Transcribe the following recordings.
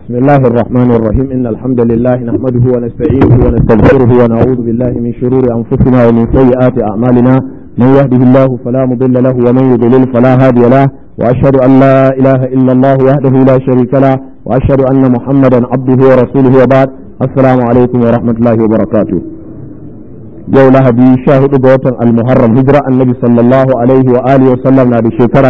بسم الله الرحمن الرحيم إن الحمد لله نحمده ونستعينه ونستغفره ونعوذ بالله من شرور أنفسنا ومن سيئات أعمالنا من يهده الله فلا مضل له ومن يضلل فلا هادي له وأشهد أن لا إله إلا الله وحده لا شريك له وأشهد أن محمدا عبده ورسوله وبعد السلام عليكم ورحمة الله وبركاته yau lahadi 14 ga watan al-muharram hijira annabi sallallahu alaihi wa alihi wa sallam na da shekara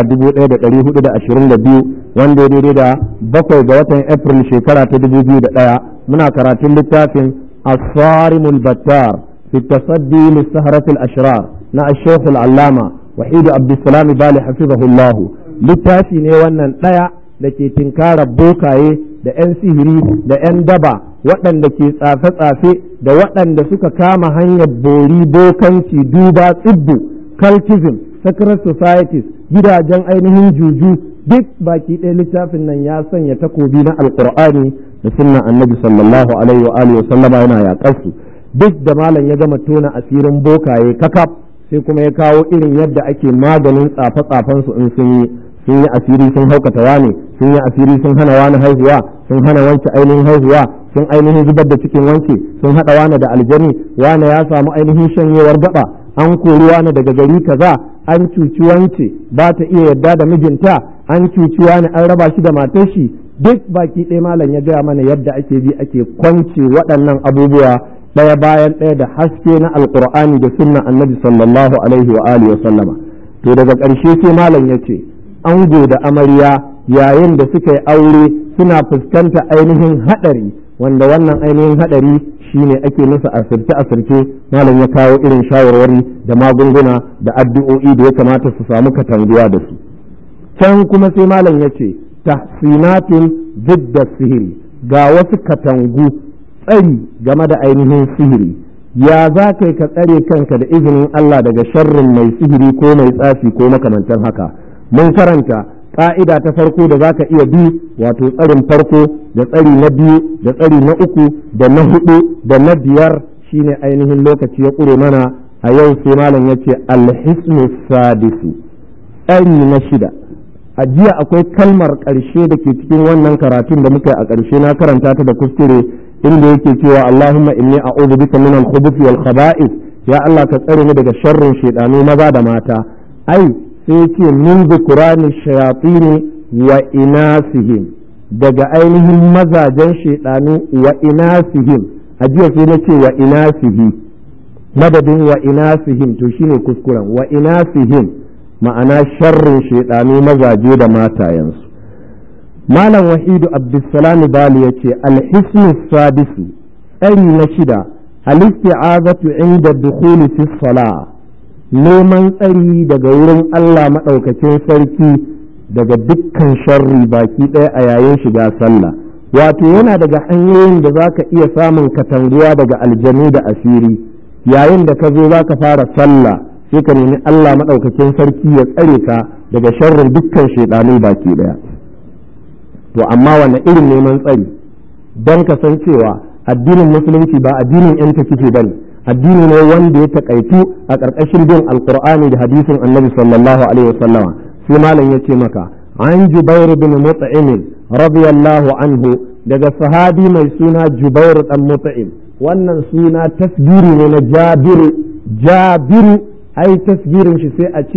1422 wanda ya daidai da 7 ga watan april shekara ta 2001 muna karatun littafin as-sarimul battar fi tasaddi lis-sahrat al-ashrar na ash-shaykh al-allama wahid abdussalam bali hafizahullah littafi ne wannan daya da ke tinkarar bokaye da 'yan sihiri da 'yan daba waɗanda ke tsafe-tsafe da waɗanda suka kama hanyar bori bokanci duba tsibbu cultism secret societies gidajen ainihin juju duk baki ɗaya littafin nan ya sanya takobi na alkur'ani da sunna annabi sallallahu alaihi wa alihi wasallama yana yaƙarsu duk da malam ya gama tona asirin bokaye kakaf sai kuma ya kawo irin yadda ake maganin tsafe-tsafen su in sun yi asiri sun haukata wani sun yi asiri sun hana wani haihuwa sun hana wanke ainihin haihuwa sun ainihin zubar da cikin wanke sun hada wani da aljani wani ya samu ainihin shanyewar gaba an kori wani daga gari kaza an cuci wance ba ta iya yadda da mijinta an cuci wani an raba shi da matar shi duk baki ɗaya malam ya gaya mana yadda ake bi ake kwance waɗannan abubuwa ɗaya bayan ɗaya da haske na alkur'ani da sunna annabi sallallahu alaihi wa alihi wa sallama to daga ƙarshe sai malam ya ce ango da amarya yayin da suka yi aure suna fuskanta ainihin haɗari wanda wannan ainihin haɗari shine ake musu asirce malam ya kawo irin shawarwari da magunguna da addu'o'i da ya kamata su samu katanguwa da su can kuma sai malam ya ce tahsinatun zidda sihiri ga wasu katangu tsari game da ainihin sihiri ya za kai ka tsare kanka da izinin Allah daga sharrin mai sihiri ko mai tsafi ko makamantan haka mun karanta ƙa'ida ta farko da za ka iya bi wato tsarin farko da tsari na biyu da tsari na uku da na hudu da na biyar shine ainihin lokaci ya ƙure mana a yau sai malam ya ce alhisnu sadisu tsari na shida a jiya akwai kalmar ƙarshe da ke cikin wannan karatun da muka yi a ƙarshe na karanta ta da kuskure inda yake cewa Allahumma inni a'udhu bika min al-khubuthi wal khaba'ith ya Allah ka tsare ni daga sharrin shedanu maza da mata ai sai ce min zukurani shayatini wa inasihim daga ainihin mazajen shaidanu wa inasihim a jiya sai na ce wa inasihi madadin wa inasihim to shine kuskuren wa inasihim ma'ana sharrin shaidanu mazaje da matayensu malam wahidu abdussalam bali yace alhisnu sadisu tsari na shida al-isti'azatu inda dukhuli fi salah neman tsari daga wurin Allah maɗaukacin sarki daga dukkan sharri baki ɗaya a yayin shiga sallah wato yana daga hanyoyin da za ka iya samun katanguwa daga aljanu da asiri yayin da ka zo za ka fara sallah sai ka nemi Allah maɗaukacin sarki ya tsare ka daga sharrin dukkan shaidanu baki ɗaya to amma wani irin neman tsari don ka san cewa addinin musulunci ba addinin yan takife bane addini ne wanda ya takaitu a ƙarƙashin bin alƙur'ani da hadisin annabi sallallahu alaihi wasallama sai malam ya ce maka an jubair bin mut'im radiyallahu anhu daga sahabi mai suna jubair dan mut'im wannan suna tasgiri ne na jabiru ai tasgirin shi sai a ce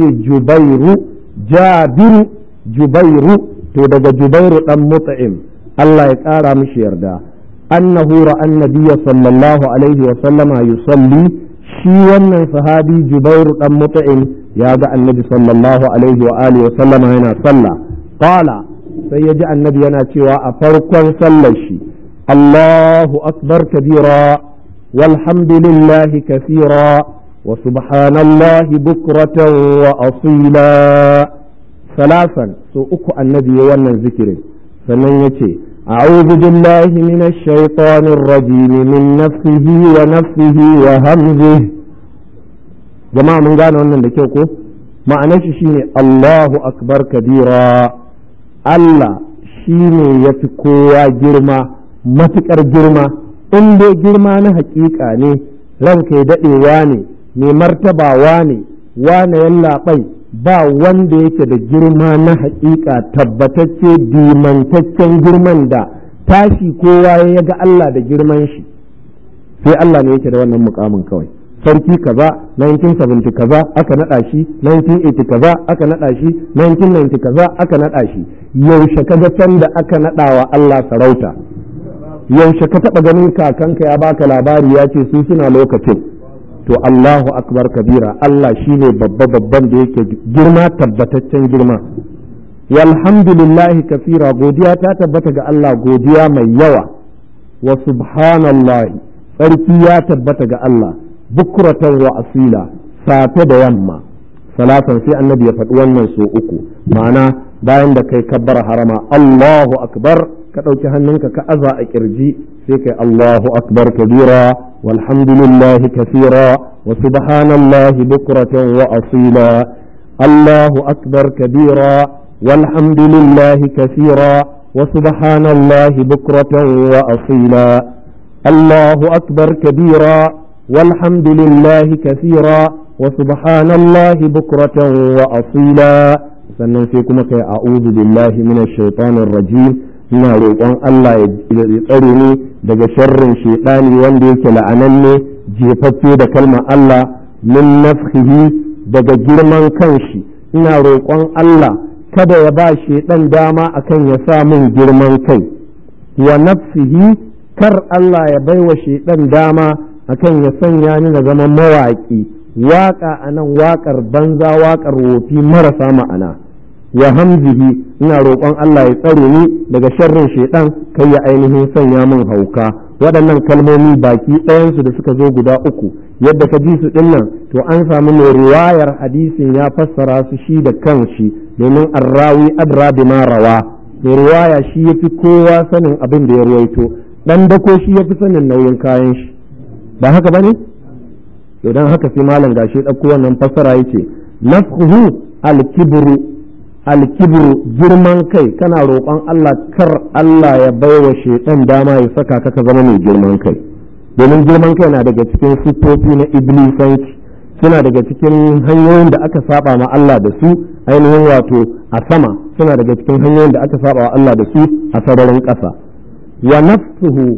jubairu to daga jubairu dan mut'im Allah ya ƙara mishi yarda أنه رأى النبي صلى الله عليه وسلم يصلي شيئا صحابي جبير بن مطعم يا النبي صلى الله عليه وآله وسلم هنا صلى قال سيجاء النبي أنا شوى أفرقا صلى شي الله أكبر كبيرا والحمد لله كثيرا وسبحان الله بكرة وأصيلا ثلاثا سوءك النبي وانا ذكر فمن يتي أعوذ بالله من الشيطان الرجيم من نفسه ونفسه وهمزه جماعة من قالوا أننا لكيوكو معنى شيني الله أكبر كبيرا الله شيني يتكوى جرما متكر جرما إن دي جرما نحقيقا ني رنك يدئي واني مي مرتبة واني وانا يلا قي ba wanda yake da girma na haƙiƙa tabbatacce dimantaccen girman da tashi kowa ya ga Allah da girman shi, sai Allah ne yake da wannan mukamin kawai. Sarki kaza 1970 kaza aka nada shi, 1980 kaza aka nada shi, 1990 kaza aka nada shi. Yaushe kaga san da aka nada wa Allah sarauta? Yaushe ka taba ganin kakanka ya baka labari ya ce su suna lokacin? To Allahu akbar kabira, Allah shine babban da yake girma, tabbataccen girma. Walhamdulillahi kafira, godiya ta tabbata ga Allah godiya mai yawa. Wa subhanallahi, sarki ya tabbata ga Allah bukratan wa asila, safe da yamma. Salatan sai annabi ya faɗi wannan so uku, ma'ana bayan da kai kabbar harama Allahu akbar, ka ɗauki hannunka ka aza a kirji, sai kai Allahu akbar kabira walhamdulillahi kathira wa subhanallahi bukratan wa asila. Allahu akbar kabira walhamdulillahi kathira wa subhanallahi bukratan wa asila. Allahu akbar kabira walhamdulillahi kathira wa subhanallahi bukratan wa asila. Sannan sai kuma kai a'udhu billahi minash shaitanir rajim, ina roƙon Allah ya tsare ni daga sharrin shaitani wanda yake la'ananne, jefaffe da kalmar Allah, min nafsihi, daga girman kanshi. Ina roƙon Allah kada ya ba shaitan dama akan ya sa min girman kai, wa nafsihi, kar Allah ya baiwa shaitan dama akan ya sanya ni na zama mawaƙi, waƙa anan waƙar banza, waƙar wofi marasa ma'ana. Wa hamzihi, ina roƙon Allah ya tsare ni daga sharrin shaitan, kai ya ainihin sanya min hauka. Waɗannan kalmomi baki ɗayansu da suka zo guda uku, yadda ka ji su ɗinnan, to an samu mai riwayar hadisin ya fassara su shi da kanshi, domin arrawi adra bima rawa. Mai riwaya shi yafi kowa sanin abin da ya ruwaito, dan dako shi yafi sanin nauyin kayan shi. Ba haka bane? Idan haka sai malam gashi ɗauko wannan fassara yace nafhu al-kibru girman kai, kana roƙon Allah kar Allah ya baiwa shaitan dama ya saka ka zama mai girman kai, domin girman kai na daga cikin siffofi na iblisanci, suna daga cikin hanyoyin da aka saba ma Allah da su ainihin wato a sama, suna daga cikin hanyoyin da aka saba wa Allah da su a sararin ƙasa. Wa nafsuhu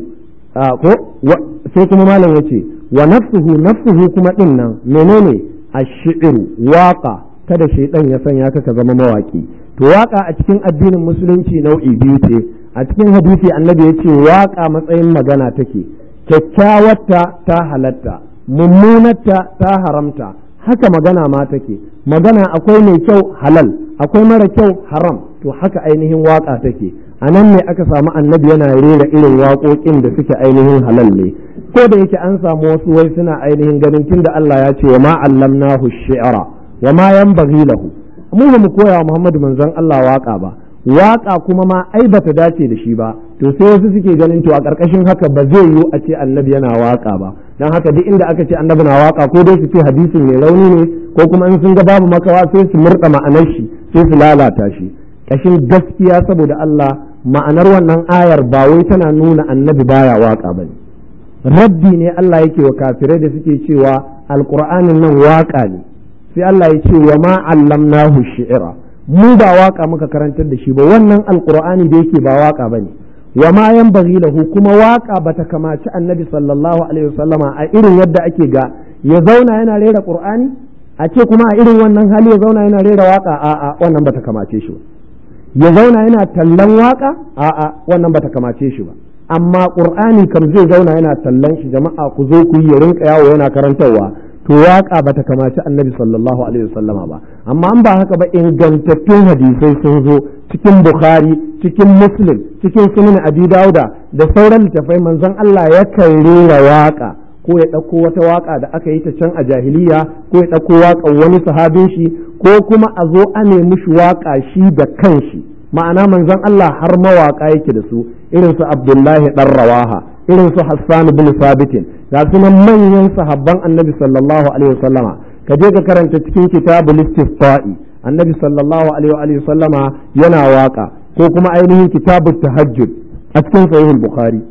sai kuma malam yace wa nafsuhu kuma din nan menene? Ash-shi'ru, waqa. Kada shaitan ya sanya ka zama mawaki. To waka a cikin addinin musulunci nau'i biyu ce. A cikin hadisi annabi ya ce waka matsayin magana take, kyakkyawarta ta halatta, mummunarta ta haramta. Haka magana ma take, magana akwai mai kyau halal, akwai mara kyau haram. To haka ainihin waka take. A nan ne aka samu annabi yana rera irin waƙoƙin da suke ainihin halal ne, ko da yake an samu wasu wai suna ainihin ganin tunda Allah ya ce wa ma allamnahu shi'ra wa ma yanbaghi lahu, mu ba mu koya wa Muhammadu manzon Allah waka ba, waka kuma ma ai bata dace da shi ba. To sai wasu suke ganin to a ƙarƙashin haka ba zai yiwu a ce annabi yana waka ba, dan haka duk inda aka ce annabi na waka ko dai su ce hadisin mai rauni ne, ko kuma in sun ga babu makawa sai su murɗa ma'anar shi, sai su lalata shi. Kashin gaskiya saboda Allah, ma'anar wannan ayar ba wai tana nuna annabi baya waka bane, raddi ne Allah yake wa kafirai da suke cewa alqur'anin nan waka ne. Sai Allah ya ce wa ma allamnahu shi'ra, mu ba waka muka karantar da shi ba, wannan alqur'ani da yake ba waka bane. Wa ma yanbaghi lahu, kuma waka bata kamaci annabi sallallahu alaihi wasallama a irin yadda ake ga ya zauna yana rera qur'ani, a ce kuma a irin wannan hali ya zauna yana rera waka, a'a wannan bata kamace shi ba. Ya zauna yana tallan waka, a'a wannan bata kamace shi ba. Amma qur'ani kam zai zauna yana tallan shi, jama'a ku zo ku yi, ya rinka yawo yana karantarwa, to waka bata kamaci annabi sallallahu alaihi wasallama ba. Amma an ba haka ba, ingantattun hadisai sun zo cikin Bukhari, cikin Muslim, cikin Sunan Abi Dawuda da sauran littafai, manzon Allah yakan rera waka, ko ya ɗauko wata waka da aka yi ta can a jahiliya, ko ya ɗauko waƙar wani sahabin shi, ko kuma a zo a nemi shi waka shi da kanshi. Ma'ana manzon Allah har mawaka yake da su, irin su Abdullahi dan Rawaha, irin su Hassan bin Sabitin, ga sunan manyan sahabban annabi sallallahu alaihi wasallama. Ka je ka karanta cikin kitabul istifta'i, annabi sallallahu alaihi wasallama yana waka, ko kuma ainihin kitabut tahajjud a cikin sahihul Bukhari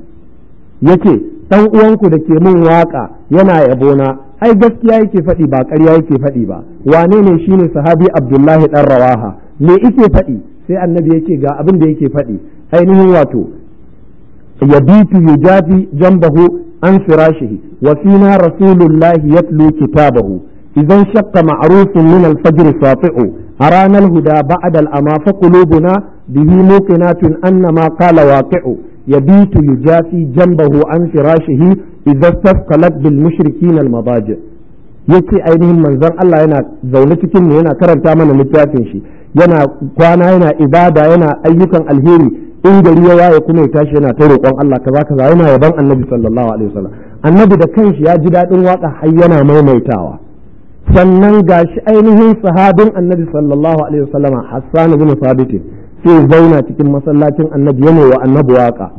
yace dan uwanku da ke min waka yana yabona, ai gaskiya yake faɗi ba ƙarya yake faɗi ba. Wane ne? shine sahabi Abdullahi dan Rawaha. Me yake faɗi? Sai annabi yake ga abin da yake faɗi, ainihin wato yabitu yujafi jambahu an firashihi wa fina rasulullahi yatlu kitabahu idan shaqqa ma'rufun min al-fajr sati'u arana al-huda ba'da al-ama fa qulubuna bihi muqinatun anna ma qala waqi'u yabitu yujafi jambahu an firashihi idza istaqalat bil mushrikin al-madaji yace ainihin manzon Allah yana zaune cikin mu yana karanta mana littafin shi yana kwana yana ibada yana ayyukan alheri in gari ya waye kuma ya tashi yana ta roƙon Allah kaza yana yaban annabi sallallahu alaihi wasallam annabi da kanshi ya ji daɗin waka har yana maimaitawa sannan gashi ainihin sahabin annabi sallallahu alaihi wasallam Hassan ibn Thabit sai zauna cikin masallacin annabi yana wa annabi waka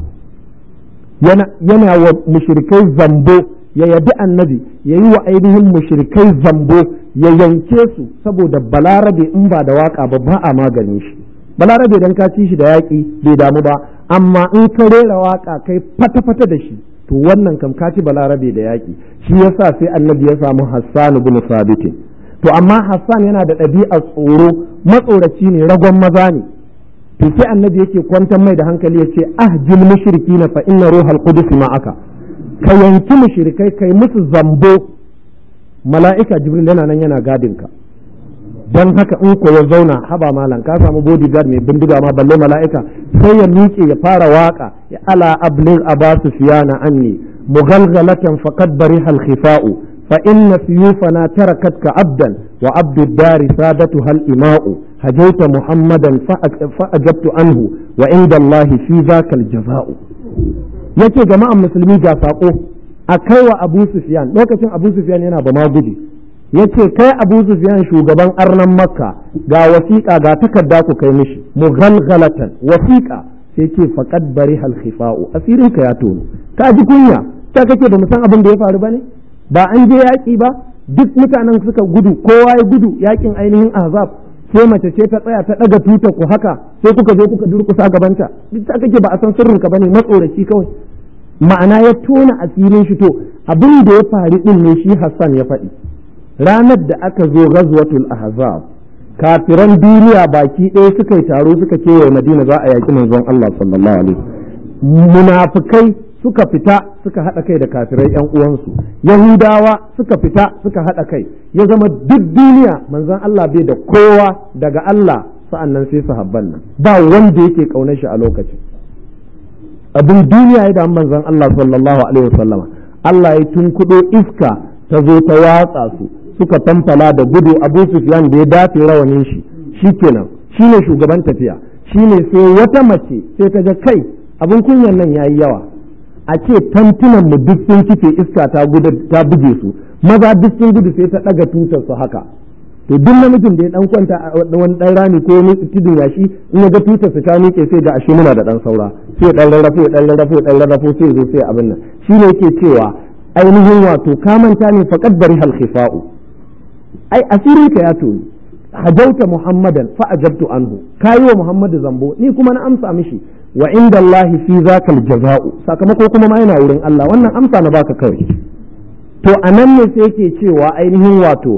yana wa mushrikai zambo ya yabi annabi ya yi wa ainihin mushrikai zambo ya yanke su saboda balarabe in ba da waka ba a maganin shi balarabe dan ka ci shi da yaƙi bai damu ba amma in ka rera waka kai fata-fata da shi to wannan kam ka ci balarabe da yaƙi shi yasa sai annabi ya samu Hassan ibn Sabit to amma Hassan yana da ɗabi'ar tsoro matsoraci ne ragon maza ne to sai annabi yake kwantar mai da hankali ya ce ahjil mushrikina fa inna ruhal qudus ma'aka ka yanki mushrikai kai musu zambo mala'ika jibril yana nan yana gadin ka don haka in ko ya zauna haba malam ka samu bodyguard mai bindiga ma balle mala'ika sai ya miƙe ya fara waka ya ala ablir aba sufyana anni mughalghalatan faqad bariha al-khifa'u fa inna suyufana tarakatka abdan wa abdu ad-dari sadatu hal ima'u hajawta muhammadan fa ajabtu anhu wa inda allahi fi dhaka al-jaza'u yace jama'an musulmi ga sako a kaiwa Abu Sufyan lokacin Abu Sufyan yana ba ma gudu yace kai Abu Sufyan shugaban arnan Makka ga wasiƙa ga takarda ku kai mishi mughalghalatan wasiƙa sai ce faqad bariha al-khifa'u asirin ka ya tono ka ji kunya ta kake ba mu san abin da ya faru bane ba an je yaki ba duk mutanen suka gudu kowa ya gudu yakin ainihin Ahzab sai mace ce ta tsaya ta daga tutar ku haka sai kuka zo kuka durkusa gabanta duk ta kake ba a san sirrin ka bane matsoraci kawai ma'ana ya tona asirin shi to abin da ya faru din ne shi Hassan ya faɗi ranar da aka zo ghazwatul ahzab kafiran duniya baki ɗaya suka yi taro suka kewaye Madina za a yaki manzon Allah sallallahu alaihi munafikai suka fita suka haɗa kai da kafirai ƴan uwansu yahudawa suka fita suka haɗa kai ya zama duk duniya manzon Allah bai da kowa daga Allah sa'annan sai sahabban nan ba wanda yake kaunar shi a lokacin abin duniya ya da manzon Allah sallallahu alaihi wasallama Allah ya tunkudo iska ta zo ta watsa su suka tamfala da gudu Abu Sufyan da ya dafe rawanin shi shikenan shine shugaban tafiya shine sai wata mace sai ta ga kai abin kunyan nan yayi yawa a ce tantunan mu duk sun kife iska ta buge su maza duk sun gudu sai ta daga tutar su haka to duk namijin da ya dan kwanta a wani dan rami ko wani tudun yashi in ya ga tutar su ta miƙe sai ga ashe muna da dan saura sai dan rarrafo sai zo sai abin nan shine yake cewa ainihin wato ka manta ne faqad barihal khifa'u ai asirin ka ya toyi hajauta muhammadan fa ajabtu anhu kayi wa muhammadu zambo ni kuma na amsa mishi wa inda allahi fi zakal jaza'u sakamako kuma ma yana wurin Allah wannan amsa na baka kawai to anan ne sai yake cewa ainihin wato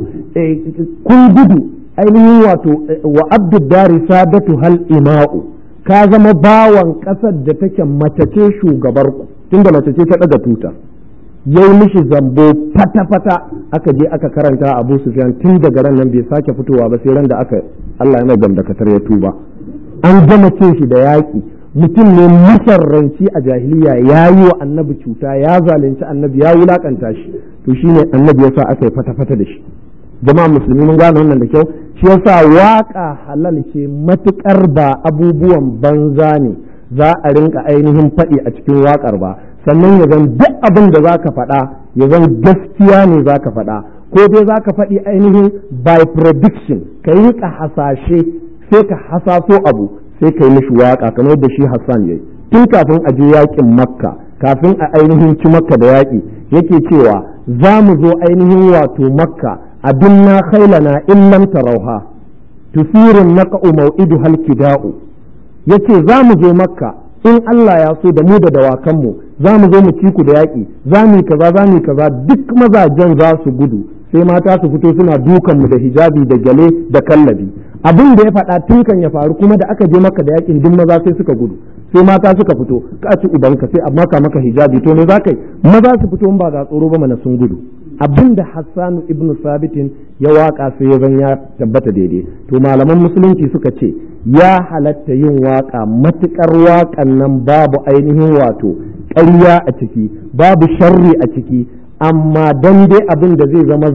kun gudu ainihin wato wa abdud dari sadatu hal ima'u ka zama bawan kasar da take mace ce shugabar ku tunda mace ce ta daga tuta yayi mishi zambo fata-fata aka je aka karanta Abu Sufyan tun daga ran nan bai sake fitowa ba sai ran da aka Allah ya mai gamdakatar ya tuba an gama cin shi da yaƙi mutum ne masarranci a jahiliya ya yi wa annabi cuta ya zalunci annabi ya wulakanta shi to shine annabi yasa aka yi fata-fata da shi jama'a musulmi mun gane wannan da kyau shi yasa waka halal ce matukar ba abubuwan banza ne za a rinka ainihin faɗi a cikin wakar ba sannan ya zan duk abin da za ka faɗa ya zan gaskiya ne za ka faɗa ko dai za ka faɗi ainihin by prediction ka yi ka hasashe sai ka hasaso abu sai ka yi mishi waƙa kamar da shi Hassan ya yi tun kafin a je yaƙin Makka kafin a ainihin ci Makka da yaƙi yake cewa za mu zo ainihin wato Makka abinna khailana in lam tarauha tusirun naqa'u maw'idu halkida'u yace za mu je Makka in Allah ya so da mu da dawakanmu za mu zo mu ci ku da yaƙi za mu yi kaza duk mazajen za su gudu sai mata su fito suna dukan mu da hijabi da gale da kallabi abin da ya faɗa tun kan ya faru kuma da aka je maka da yakin duk maza sai suka gudu sai mata suka fito ka ci ubanka sai amma ka maka hijabi to me za kai maza su fito ba ga tsoro ba mana sun gudu abin da Hassan ibn Sabitin ya waka sai ya zan ya tabbata daidai to malaman musulunci suka ce ya halatta yin waka matukar wakan nan babu ainihin wato ƙarya a ciki babu sharri a ciki amma dan dai abin da zai zama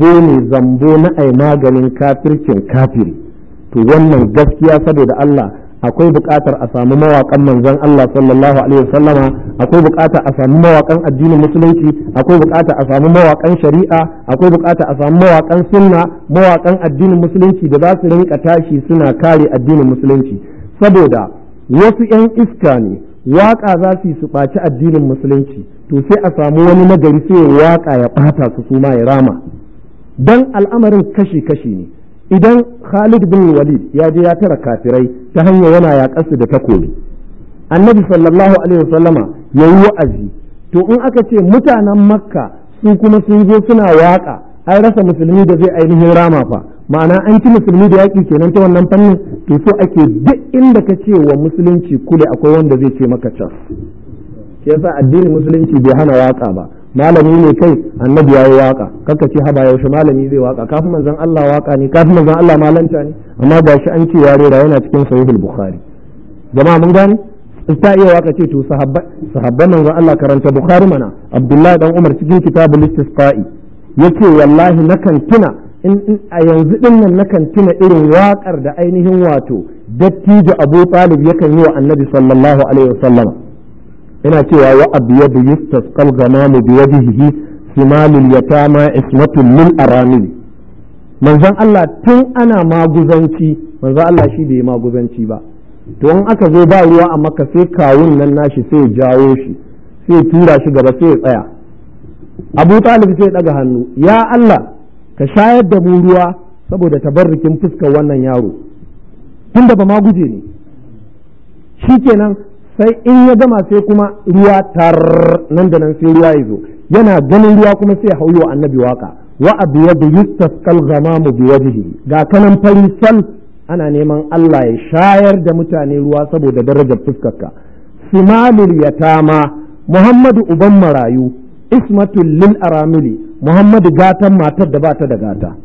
zambo na ai maganin kafircin kafiri to wannan gaskiya saboda Allah akwai buƙatar a samu mawaƙan manzon Allah sallallahu alaihi wasallama akwai buƙatar a samu mawaƙan addinin musulunci akwai buƙatar a samu mawaƙan shari'a akwai buƙatar a samu mawaƙan sunna mawaƙan addinin musulunci da za su rinka tashi suna kare addinin musulunci saboda wasu 'yan iska ne waƙa za su yi su ɓaci addinin musulunci to sai a samu wani nagari sai ya waƙa ya ɓata su ma ya rama dan al'amarin kashi-kashi ne idan Khalid bin Walid ya je ya tara kafirai ta hanyar yana yaƙarsu da takobi annabi sallallahu alaihi wasallama ya yi wa'azi to in aka ce mutanen makka su kuma sun zo suna waƙa an rasa musulmi da zai ainihin rama fa ma'ana an ci musulmi da yaƙi kenan ta wannan fannin to so ake duk inda ka ce wa musulunci kule akwai wanda zai ce maka can shi yasa addinin musulunci bai hana waƙa ba malami ne kai annabi ya yi waka kaka ce haba yaushe malami zai waka kafin manzon Allah waka ne kafin manzon Allah malanta ne amma ga shi an ce ya rera yana cikin sahihul bukhari jama'a mun gane ta iya waka ce to sahabban manzon Allah karanta bukhari mana abdullahi dan umar cikin kitabul istisqa'i yace wallahi nakan tuna in a yanzu din nan nakan tuna irin wakar da ainihin wato dattijo Abu Talib yakan yi wa annabi sallallahu alaihi wasallam yana cewa wa abyadu yustasqal ghamamu bi wajhihi simalul yatama ismatul lil aramil manzon Allah tun ana maguzanci manzon Allah shi bai maguzanci ba to in aka zo ba ruwa a Makka sai kawun nan nashi sai ya jawo shi sai ya tura shi gaba sai ya tsaya Abu Talib sai ya daga hannu ya Allah ka shayar da mu ruwa saboda tabarrukin fuskar wannan yaro tunda ba maguje ne shikenan sai in ya gama sai kuma ruwa tar nan da nan sai ruwa ya zo yana ganin ruwa kuma sai ya hauyo annabi waka wa abyadu yustasqal ghamamu bi wajhihi ga kanan fari sal ana neman Allah ya shayar da mutane ruwa saboda darajar fuskarka simalul yatama Muhammadu uban marayu ismatul lil aramili Muhammadu gatan matar da bata da gata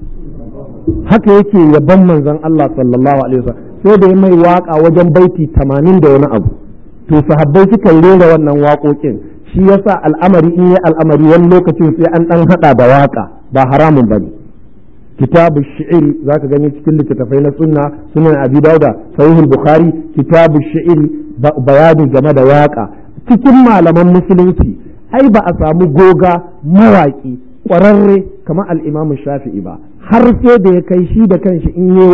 haka yake yaban manzon Allah sallallahu alaihi wasallam sai da mai waka wajen baiti 80 da wani abu to sahabbai suka rera wannan waƙoƙin shi yasa al'amari in ya al'amari wani lokacin sai an dan hada da waka ba haramun bane kitabu shi'ri zaka gani cikin littattafai na sunna sunan abi dauda sahihul bukhari kitabu shi'ri bayani game da waka cikin malaman musulunci ai ba a samu goga mawaki ƙwararre kamar al-imam shafi'i ba har sai da ya kai shi da kanshi in yi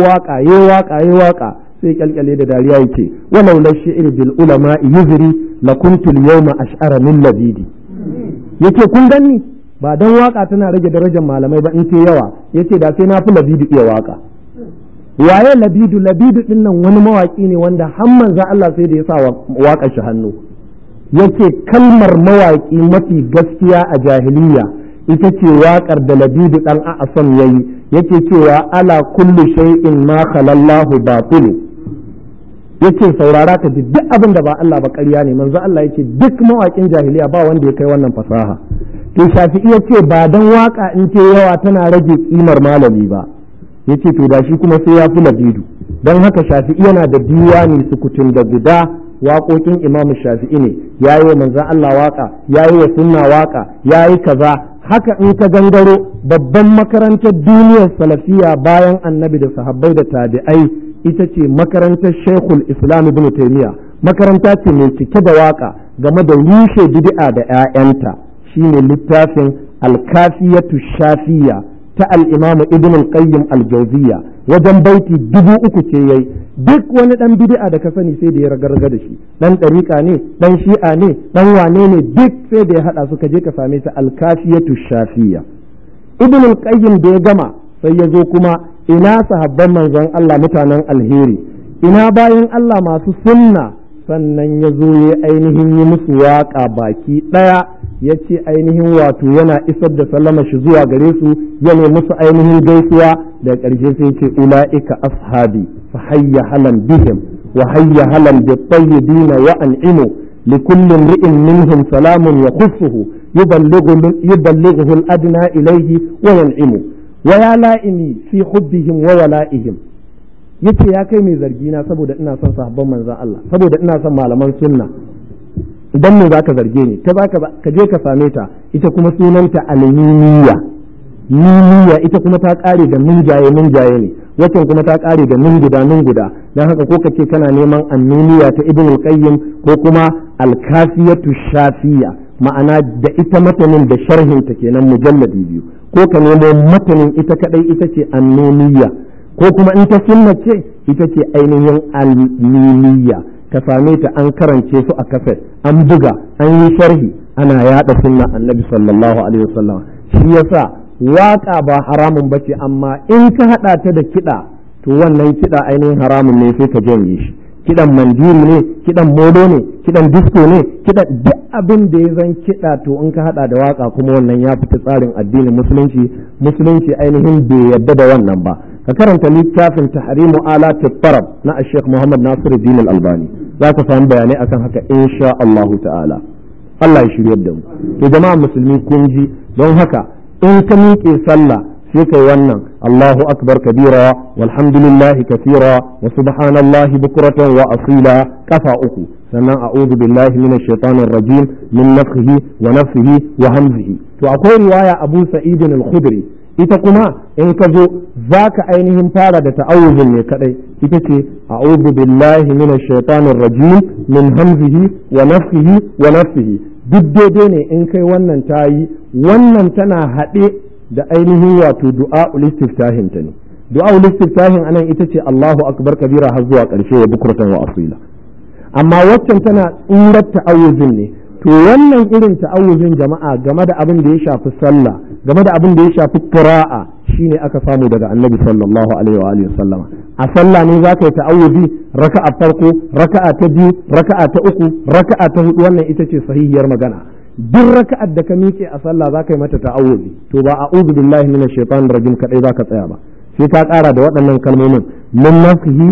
waka sai kyalkyale da dariya yake walau la shi'r bil ulama yuzri la kuntu al yawma ash'ara min labidi yake kun gani ba dan waka tana rage darajar malamai ba in ce yawa yace da sai na fi labidi iya waka waye labidu din nan wani mawaki ne wanda har manzo Allah sai da ya sa waka shi hannu yake kalmar mawaki mafi gaskiya a jahiliya ita ce waƙar da labidu dan a'asam yayi yake cewa ala kullu shay'in ma khalallahu batilu yake saurara ka ji duk abin da ba Allah ba ƙarya ne manzo Allah yake duk mawaƙin jahiliya ba wanda ya kai wannan fasaha to Shafi'i yace ba dan waka in ce yawa tana rage kimar malami ba yace to da shi kuma sai ya fi labidu dan haka Shafi'i yana da diwani sukutun da guda waƙoƙin Imam Shafi'i ne yayi wa manzo Allah waka yayi wa sunna waka yayi kaza haka in ka gangaro babban makarantar duniyar salafiya bayan annabi da sahabbai da tabi'ai ita ce makarantar Sheikhul Islam Ibn Taymiyyah makaranta ce mai cike da waka game da rushe bid'a da 'ya'yanta shine littafin Al-Kafiyatu Shafiyya ta al-Imam Ibn al-Qayyim al-Jawziyya wajen baiti 3000 ce yayi duk wani dan bid'a da ka sani sai da ya ragarga da shi dan dariqa ne dan shi'a ne dan wane ne duk sai da ya hada su ka je ka same ta al-Kafiyatu Shafiyya Ibn al-Qayyim da ya gama sai ya zo kuma ina sahabban manzon Allah mutanen alheri ina bayan Allah masu sunna sannan ya zo ya ainihin yi musu waƙa baki ɗaya ya ce ainihin wato yana isar da sallama shi zuwa gare su ya ne musu ainihin gaisuwa da ƙarshe sai ce ula'ika ashabi fa hayya halan bihim wa hayya halan bi tayyibin wa an'imu li kulli imri'in minhum salamun yakhussuhu yuballighuhu al-adna ilayhi wa yan'imu wa ya la'ini fi hubbihim wa wala'ihim yace ya kai mai zargi na saboda ina son sahabban manzon Allah saboda ina son malaman sunna idan me zaka zarge ni ka je ka same ta ita kuma sunanta al-mimiya ita kuma ta kare da munjaye ne wacce kuma ta kare da nun guda dan haka ko kace kana neman annuniya ta ibn al-qayyim ko kuma al-kafiyatu shafiya ma'ana da ita matanin da sharhin ta kenan mujalladi biyu ko ka nemo matanin ita kadai ita ce annuniya ko kuma in ta sunna ce ita ce ainihin al-mimiya ka same ta an karance su a kaset an buga an yi sharhi ana yada sunna annabi sallallahu alaihi wasallam shi yasa waka ba haramun bace amma in ka hada ta da kida to wannan kida ainihin haramun ne sai ka janye shi kidan mandiri ne kidan modo ne kidan disco ne kidan duk abin da ya zan kida to in ka hada da waka kuma wannan ya fita tsarin addinin musulunci ainihin bai yadda da wannan ba ka karanta littafin tahrimu alati tarab na Sheikh Muhammad Nasiruddin Al-Albani za ka samu bayanai akan haka insha Allah ta'ala Allah ya shiryar da mu to jama'a musulmi kun ji don haka in ka miƙe sallah sai kai wannan Allahu akbar kabira walhamdulillahi kathira wa subhanallahi bukratan wa asila kafa uku sannan a'udhu billahi minash shaitanir rajim min nafsihi wa nafsihi wa hamzihi to akwai riwaya Abu Sa'id al-Khudri ita kuma in ka zo za ka ainihin fara da ta'awuzin ne kadai ita ce a'udhu billahi minash shaitanir rajim min hamzihi wa nafsihi wa nafsihi duk daidai ne in kai wannan tayi wannan tana haɗe da ainihin wato du'a'ul istiftahin ta ne du'a'ul istiftahin anan ita ce Allahu akbar kabira har zuwa ƙarshe wa bukratan wa asila amma waccan tana tsurar ta'awuzin ne to wannan irin ta'awuzin jama'a game da abin da ya shafi sallah game da abin da ya shafi qira'a shine aka samu daga annabi sallallahu alaihi wa alihi sallama a sallah ne za ka yi ta'awuzi raka'a farko raka'a ta biyu raka'a ta uku raka'a ta hudu wannan ita ce sahihiyar magana duk raka'ar da ka miƙe a sallah za ka yi mata ta'awuzi to ba a'udhu billahi minash shaitanir rajim kadai za ka tsaya ba sai ka ƙara da waɗannan kalmomin min nafsihi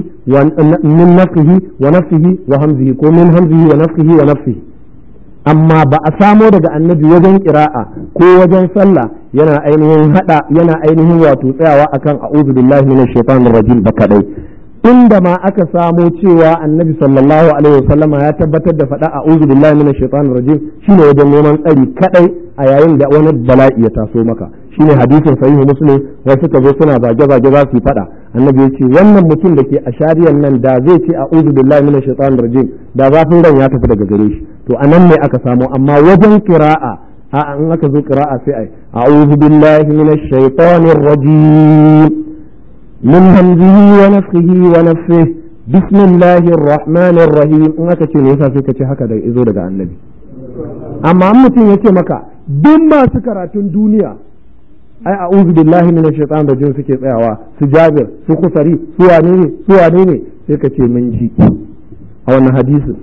wa nafsihi wa hamzihi ko min hamzihi wa nafsihi wa nafsihi amma ba a samo daga annabi wajen ƙira'a ko wajen sallah yana ainihin wato tsayawa akan a'udhu billahi minash shaitanir rajim ba kadai inda ma aka samo cewa annabi sallallahu alaihi wasallama ya tabbatar da faɗa a'udhu billahi minash shaitanir rajim shine wajen neman tsari kadai a yayin da wani bala'i ya taso maka shine hadisin sahihu muslim wasu ka zo suna zage za su faɗa annabi ya ce wannan mutum da ke a shari'an nan da zai ce a'udhu billahi minash shaitanir rajim da zafin ran ya tafi daga gare shi to anan ne aka samu amma wajen qira'a a in aka zo qira'a sai ai a'udhu billahi minash shaitanir rajim min hamzihi wa nafthihi wa nafthihi bismillahir rahmanir rahim in aka ce ne yasa sai ka ce haka da izo daga annabi amma an mutum yace maka duk masu karatun duniya ai a'udhu billahi minash shaitanir rajim suke tsayawa su Jabir su Kusari su wane ne sai ka ce mun ji a wannan hadisin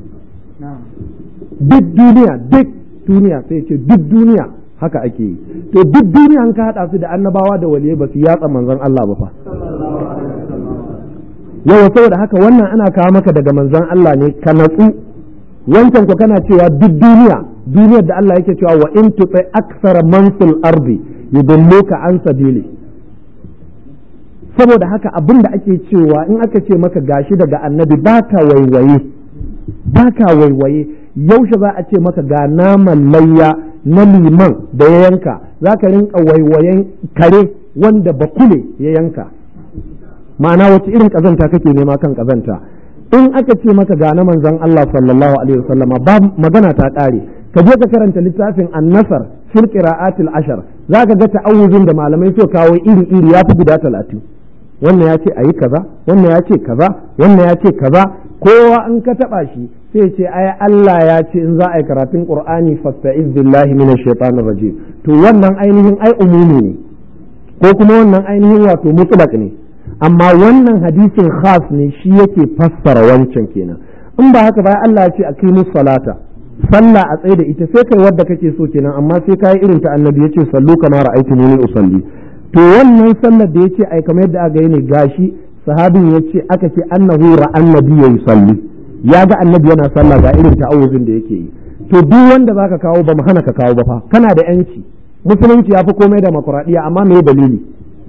duk duniya sai ce duk duniya haka ake yi to duk duniya an ka hada su da annabawa da waliyai ba su yatsa manzon Allah ba fa yawa saboda haka wannan ana kawo maka daga manzon Allah ne ka natsu wancan ko kana cewa duk duniyar da Allah yake cewa wa in tuti aksara man fil ardi yudilluka an sabili saboda haka abin da ake cewa in aka ce maka gashi daga annabi baka waiwaye yaushe za a ce maka ga naman layya na liman da ya yanka za ka rinka waiwayen kare wanda bakule ya yanka ma'ana wace irin kazanta kake nema kan kazanta in aka ce maka ga na manzon Allah sallallahu alaihi wasallama ba magana ta kare ka je ka karanta littafin an-nasr fil qira'atil ashar zaka ga ta'awuzin da malamai so kawo iri ya fi guda 30 wannan ya ce ayi kaza wannan ya ce kaza wannan ya ce kaza kowa in ka taba shi sai ce ai Allah ya ce in za a yi karatun Qur'ani fasta'iz billahi minash shaitanir rajim to wannan ainihin ai umumi ne ko kuma wannan ainihin wato mutlaq ne amma wannan hadisin khas ne shi yake fassara wancan kenan in ba haka ba Allah ya ce aqimus salata, sallah a tsaye da ita sai kai wadda kake so kenan, amma sai kai irin ta annabi yace sallu kama ra'aytumuni usalli. To wannan sallar da yace ai kamar yadda aka yi ne, gashi sahabin yace aka ce annahu ra'an nabiyyi yusalli, ya ga annabi yana sallah ga irin ta'awuzin da yake yi. To duk wanda zaka kawo ba mu hana ka kawo ba fa, kana da yanci. Musulunci ya fi komai da makuraɗiya, amma me dalili?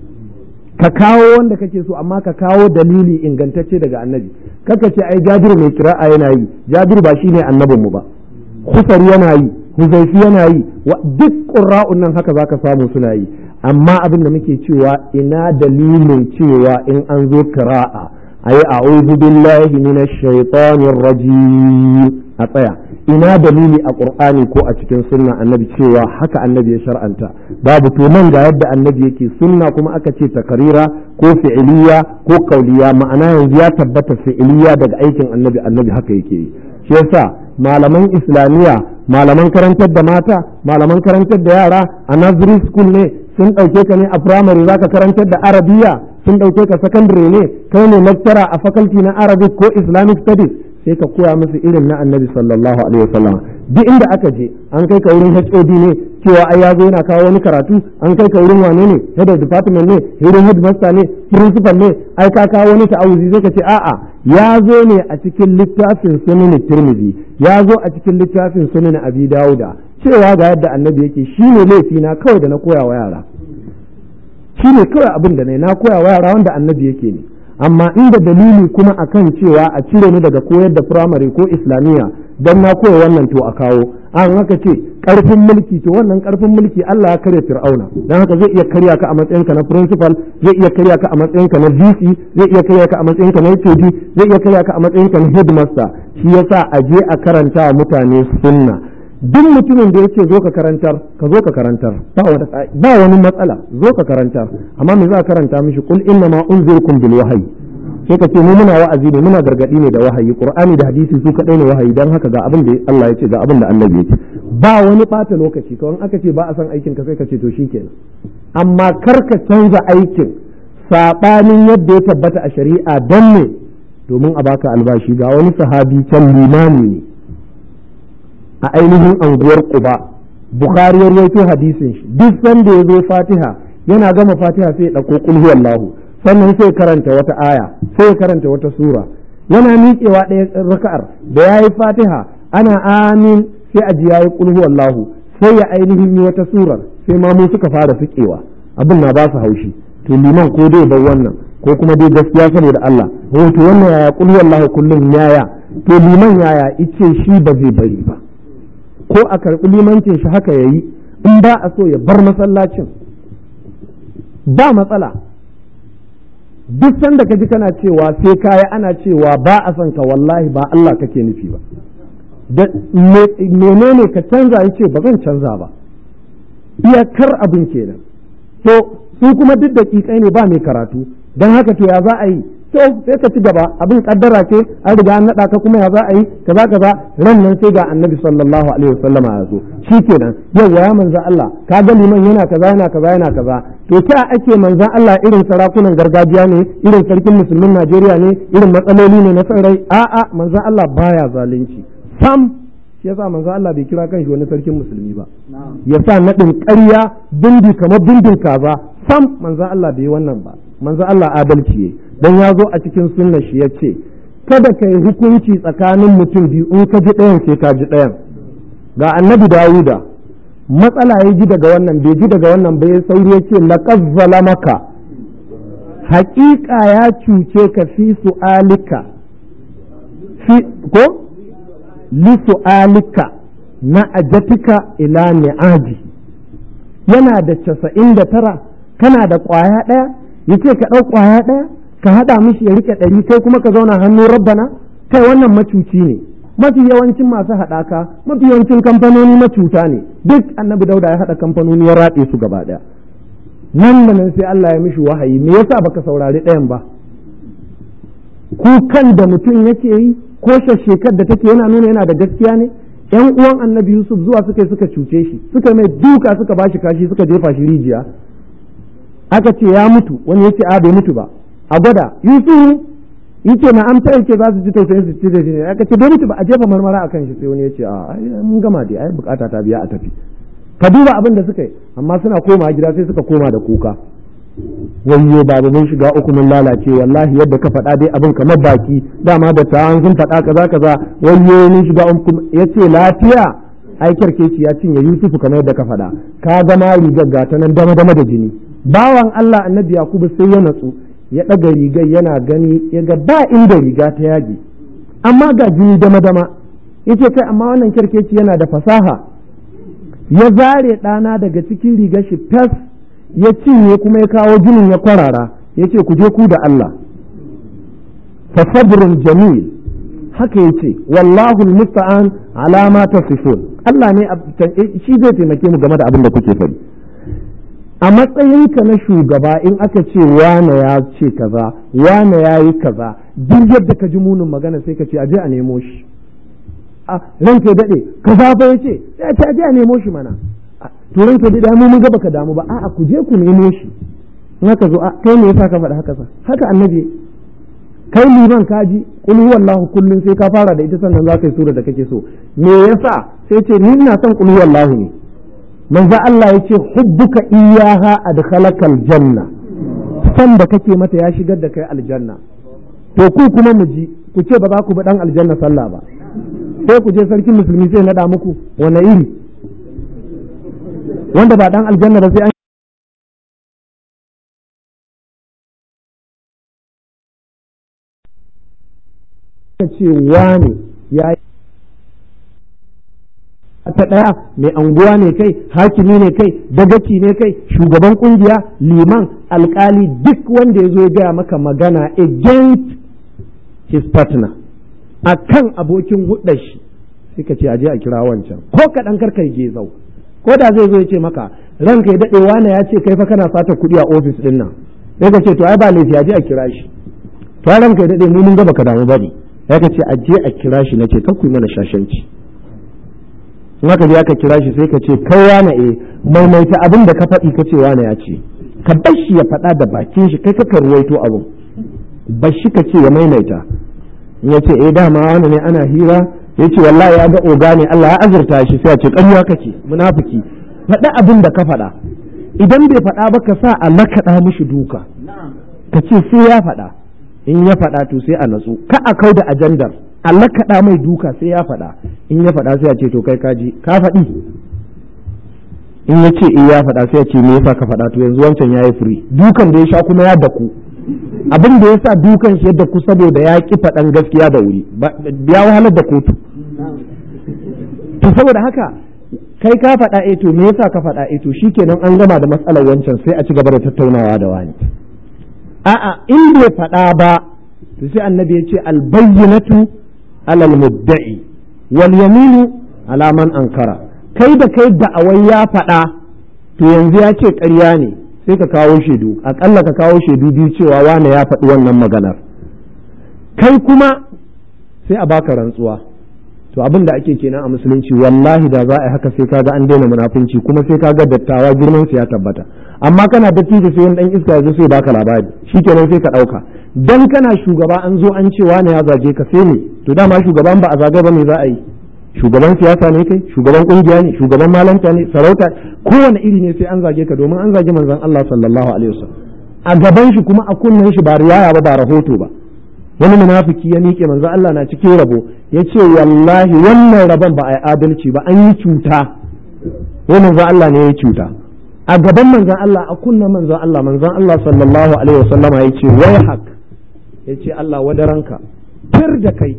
Ka kawo wanda kake so, amma ka kawo dalili ingantacce daga annabi. Kaka ce ai Jabiru mai kira'a yana yi, Jabiru ba shine annabinmu ba, Khusari yana yi, Huzaifi yana yi, duk qurra'un nan haka zaka samu suna yi. Amma abin da muke cewa ina dalilin cewa in an zo kira'a ayi a'udhu billahi minash shaitanir rajim a tsaya, ina dalili a qur'ani ko a cikin sunna annabi cewa haka annabi ya shar'anta? Babu. To nan ga yadda annabi yake, sunna kuma aka ce takarira ko fi'iliya ko kauliya, ma'ana yanzu ya tabbata fi'iliya daga aikin annabi, annabi haka yake yi. Shi yasa malaman islamiyya, malaman karantar da mata, malaman karantar da yara a nursery school ne, sun ɗauke ka ne a primary zaka karantar da arabiya, sun ɗauke ka secondary ne, kai ne lecturer a faculty na arabic ko islamic studies, sai ka koya musu irin na annabi sallallahu alaihi wasallam. Duk inda aka je an kai ka wurin HOD ne cewa ai yazo yana kawo wani karatu, an kai ka wurin wane ne, head of department ne, wurin headmaster ne, principal ne, ai ka kawo wani ta'awuzi, zai ka ce a'a ya zo ne a cikin littafin sunan Tirmidhi, ya zo a cikin littafin sunan Abi Dawuda cewa ga yadda annabi yake. Shine laifi na kawai da na koya wa yara, shine kawai abin da na koya wa yara wanda annabi yake ne. Amma inda dalili kuma akan cewa a cire ni daga koyar da firamare ko islamiyya don na koya wannan, to a kawo. An haka ce karfin mulki, to wannan karfin mulki Allah ya karya Fir'auna, don haka zai iya karya ka a matsayinka na principal, zai iya karya ka a matsayinka na VC, zai iya karya ka a matsayinka na HOD, zai iya karya ka a matsayinka na headmaster. Shi yasa a je a karanta wa mutane sunna. Duk mutumin da yake zo ka karantar, ka zo ka karantar, ba wani matsala, zo ka karantar. Amma me za ka karanta mishi? Qul inna ma unzirukum bil wahyi. Sai ka ce mu muna wa'azi ne, muna gargadi ne da wahayi. Qur'ani da hadisi su kadai ne wahayi, dan haka ga abin da Allah ya ce, ga abin da Annabi ya ce. Ba wani bata lokaci, kawai aka ce ba a san aikin ka sai ka ce to shikenan. Amma kar ka canza aikin sabanin yadda ya tabbata a shari'a, dan ne? Domin a baka albashi. Ga wani sahabi can limami ne a ainihin anguwar Quba, Bukhari ya rawaito hadisin shi. Duk sanda ya zo Fatiha, yana gama Fatiha sai ya dauko qul huwallahu, sannan sai karanta wata aya, sai ya karanta wata sura. Yana miƙewa ɗaya raka'ar da yayi Fatiha ana amin, sai a ji yayi qul huwallahu, sai ya ainihin yi wata surar, sai ma mu suka fara fikewa. Abin na ba su haushi. To liman ko dai bar wannan, ko kuma dai gaskiya saboda Allah, to wannan yaya qul huwallahu kullum yaya? To liman yaya? Ice shi ba zai bari ba, ko a karɓi limancin shi haka yayi, in ba a so ya bar masallacin, ba matsala. Duk sanda ka ji kana cewa sai kaya ana cewa ba a son ka, wallahi ba Allah kake nufi ba. Menene ka canza? Yace ba zan canza ba, iyakar abin kenan. To su kuma duk daƙiƙai ne, ba mai karatu, don haka to ya za a yi? To sai ka ci gaba, abin kaddara ce, an riga an naɗa ka, kuma ya za a yi kaza kaza. Ran nan sai ga annabi sallallahu alaihi wasallama ya zo, shikenan yau ya manzo Allah, ka ga liman yana kaza yana kaza yana kaza. To ta ake manzon Allah irin sarakunan gargajiya ne, irin sarkin musulmin Najeriya ne, irin matsaloli ne na san rai? A'a, manzon Allah baya zalunci sam. Shi yasa manzon Allah bai kira kanshi wani sarkin musulmi ba, yasa naɗin ƙarya bindi kamar bindin kaza, sam manzon Allah bai wannan ba. Manzon Allah adalci yayi, dan ya zo a cikin sunnar shi yace kada ka yi hukunci tsakanin mutum biyu, in ka ji ɗayan sai ka ji ɗayan. Ga annabi Dawuda matsala ya ji daga wannan, bai ji daga wannan ba, ya sauri yace laqad zalamaka, haƙiƙa ya cuce ka fi su'alika, fi ko li su'alika na ajatika ila ni'aji. Yana da 99, kana da ƙwaya ɗaya, yace ka ɗau ƙwaya ɗaya ka haɗa mishi ya rike 100, kai kuma ka zauna hannun rabbana. Kai wannan macuci ne. Mafi yawancin masu haɗaka, mafi yawancin kamfanoni macuta ne. Duk annabi Dauda ya haɗa kamfanoni ya raɗe su gaba ɗaya. Nan da nan sai Allah ya mishi wahayi, me yasa baka saurari ɗayan ba? Kukan da mutum yake yi ko shekar da take yana nuna yana da gaskiya ne? Yan uwan annabi Yusuf zuwa suka cuce shi, suka mai duka, suka bashi kashi, suka jefa shi rijiya. Aka ce ya mutu, wani yace a bai mutu ba. A gwada Yusuf yace na amsa yake za su ji tausayin su ci da shi ne aka ce bai mutu ba a jefa marmara akan shi sai wani yace a mun gama dai ai bukata ta biya a tafi ka duba abin da suka yi amma suna koma gida sai suka koma da kuka wayyo babu mun shiga uku mun lalace wallahi yadda ka faɗa dai abin kamar baki dama da tawan sun faɗa kaza kaza wayyo mun shiga uku yace lafiya ai kerkeci ya cinye Yusufu kamar yadda ka faɗa ka ga ma rigar gata nan dama dama da jini bawan Allah annabi Yakubu sai ya natsu ya ɗaga rigar yana gani ya ga ba inda riga ta yage amma ga jini dama dama yace kai amma wannan kerkeci yana da fasaha ya zare ɗana daga cikin rigar shi fes ya cinye kuma ya kawo jinin ya kwarara ya ce ku je ku da Allah fa sabrun jamil haka ya ce wallahu musta'an ala ma tasifun Allah ne shi zai taimake mu game da abin da kuke faɗi a matsayinka na shugaba in aka ce wane ya ce kaza wane ya yi kaza duk yadda ka ji munin magana sai ka ce aje a nemo shi a ranke daɗe kaza fa ya ce sai ta aje a nemo shi mana to ranke daɗe mu mun ga baka damu ba a'a ku je ku nemo shi in aka zo kai me yasa ka faɗa haka sa haka annabi kai liman kaji qul huwallahu kullun sai ka fara da ita sannan za ka yi sura da kake so me yasa sai ce ni ina son qul huwallahu ne manzo Allah yace hubbuka iyyaha adkhalakal janna san da kake mata ya shigar da kai aljanna to ku kuma mu ji ku ce ba za ku bi dan aljanna sallah ba sai ku je sarkin musulmi sai nada muku wani iri wanda ba dan aljanna ba sai an ce wane ya ta ɗaya mai anguwa ne kai hakimi ne kai dagaci ne kai shugaban kungiya liman alkali duk wanda ya zo ya gaya maka magana against his partner a kan abokin hudar shi sai ka ce aje a kira wancan ko kaɗan karkai gezau ko da zai zo ya ce maka ranka ya daɗe wane ya ce kai fa kana fata kuɗi a ofis ɗin nan sai ka ce to ai ba laifi aje a kira shi to ranka ya daɗe mu mun ga baka damu bane sai ka ce aje a kira shi nace kar ku mana shashanci in aka je aka kira shi sai ka ce kai wane maimaita abin da ka faɗi ka ce wane ya ce ka bar shi ya faɗa da bakin shi kai ka ruwaito abin bar shi ka ce ya maimaita in ya ce dama wani ne ana hira ya ce wallahi ya ga oga ne Allah ya azurta shi sai ya ce ƙarya kake munafiki faɗi abin da ka faɗa idan bai faɗa ba ka sa a lakaɗa mishi duka ka ce sai ya faɗa in ya faɗa to sai a natsu ka a kau da ajandar Allah kaɗa mai duka sai ya faɗa in ya faɗa sai ya ce to kai kaji ka faɗi in ya ce ya faɗa sai ya ce me yasa ka faɗa to yanzu wancan ya yi firi dukan da ya sha kuma ya daku abin da ya sa dukan shi ya daku saboda ya ki faɗan gaskiya da wuri ya wahalar da kotu to saboda haka kai ka faɗa to me yasa ka faɗa to shikenan an gama da matsalar wancan sai a ci gaba da tattaunawa da wani a'a in bai faɗa ba to sai annabi ya ce albayyinatu alal mudda'i wal yaminu ala man ankara kai da kai da'awai ya faɗa to yanzu ya ce ƙarya ne sai ka kawo shaidu aƙalla ka kawo shaidu biyu cewa wane ya faɗi wannan maganar kai kuma sai a baka rantsuwa to abin da ake kenan a musulunci wallahi da za a yi haka sai kaga an daina munafunci kuma sai kaga dattawa girman su ya tabbata amma kana dattijo sai wani dan iska ya zo sai baka labari shikenan sai ka ɗauka dan kana shugaba an zo an ce wane ya zage ka sai ne to dama shugaban ba a zaga ba me za a yi shugaban siyasa ne kai shugaban kungiya ne shugaban malanta ne sarauta kowane iri ne sai an zage ka domin an zage manzon Allah sallallahu alaihi wasallam a gaban shi kuma a kunnen shi ba riwaya ba rahoto ba wani munafiki ya miƙe manzon Allah na cikin rabo yace wallahi wannan rabon ba a yi adalci ba an yi cuta wani manzon Allah ne ya cuta a gaban manzon Allah a kunnen manzon Allah sallallahu alaihi wasallama yace wai hak yace Allah wadaranka tir da kai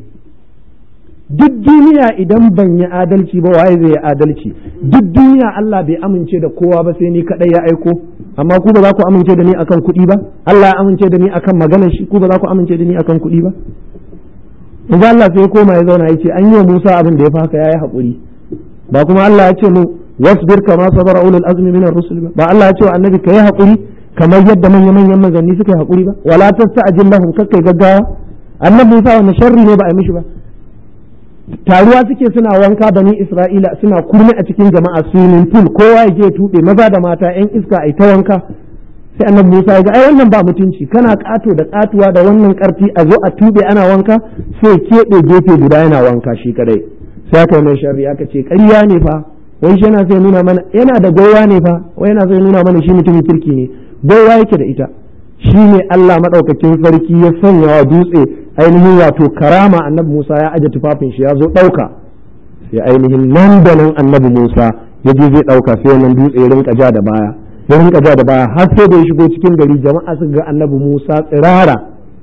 duk duniya idan ban yi adalci ba waye zai yi adalci duk duniya Allah bai amince da kowa ba sai ni kadai ya aiko amma ku ba za ku amince da ni akan kuɗi ba Allah ya amince da ni akan maganar shi ku ba za ku amince da ni akan kuɗi ba yanzu Allah sai koma ya zauna ya ce an yi wa Musa abin da ya fi haka yayi haƙuri ba kuma Allah ya ce mu wasbir kama sabara ulul azmi min ar-rusul ba Allah ya ce wa annabi kai haƙuri kamar yadda manyan manzanni suka yi haƙuri ba wala tasta'jil lahum kakkai gaggawa annabi Musa wannan sharri ne ba a yi mishi ba taruwa suke suna wanka bani Isra'ila suna kurmi a cikin jama'a swimming pool kowa ya je tuɓe maza da mata yan iska ai ta wanka sai annabi Musa ya ga ai wannan ba mutunci, kana kato da katuwa da wannan karfi a zo a tube ana wanka, sai keɓe gefe guda yana wanka shi kadai. Sai aka yi mai sharri aka ce ƙarya ne fa, wai shi yana sai nuna mana yana da gowa ne fa, wai yana sai nuna mana shi mutumin kirki ne, gowa yake da ita. Shi ne Allah madaukakin sarki ya sanya wa dutse ainihin wato karama, annabi Musa ya aje tufafin shi ya zo ɗauka, sai ainihin nan da nan annabi Musa ya je zai ɗauka, sai wannan dutse ya rinka ja da baya har sai da ya shigo cikin gari, jama'a suka ga annabi Musa tsirara.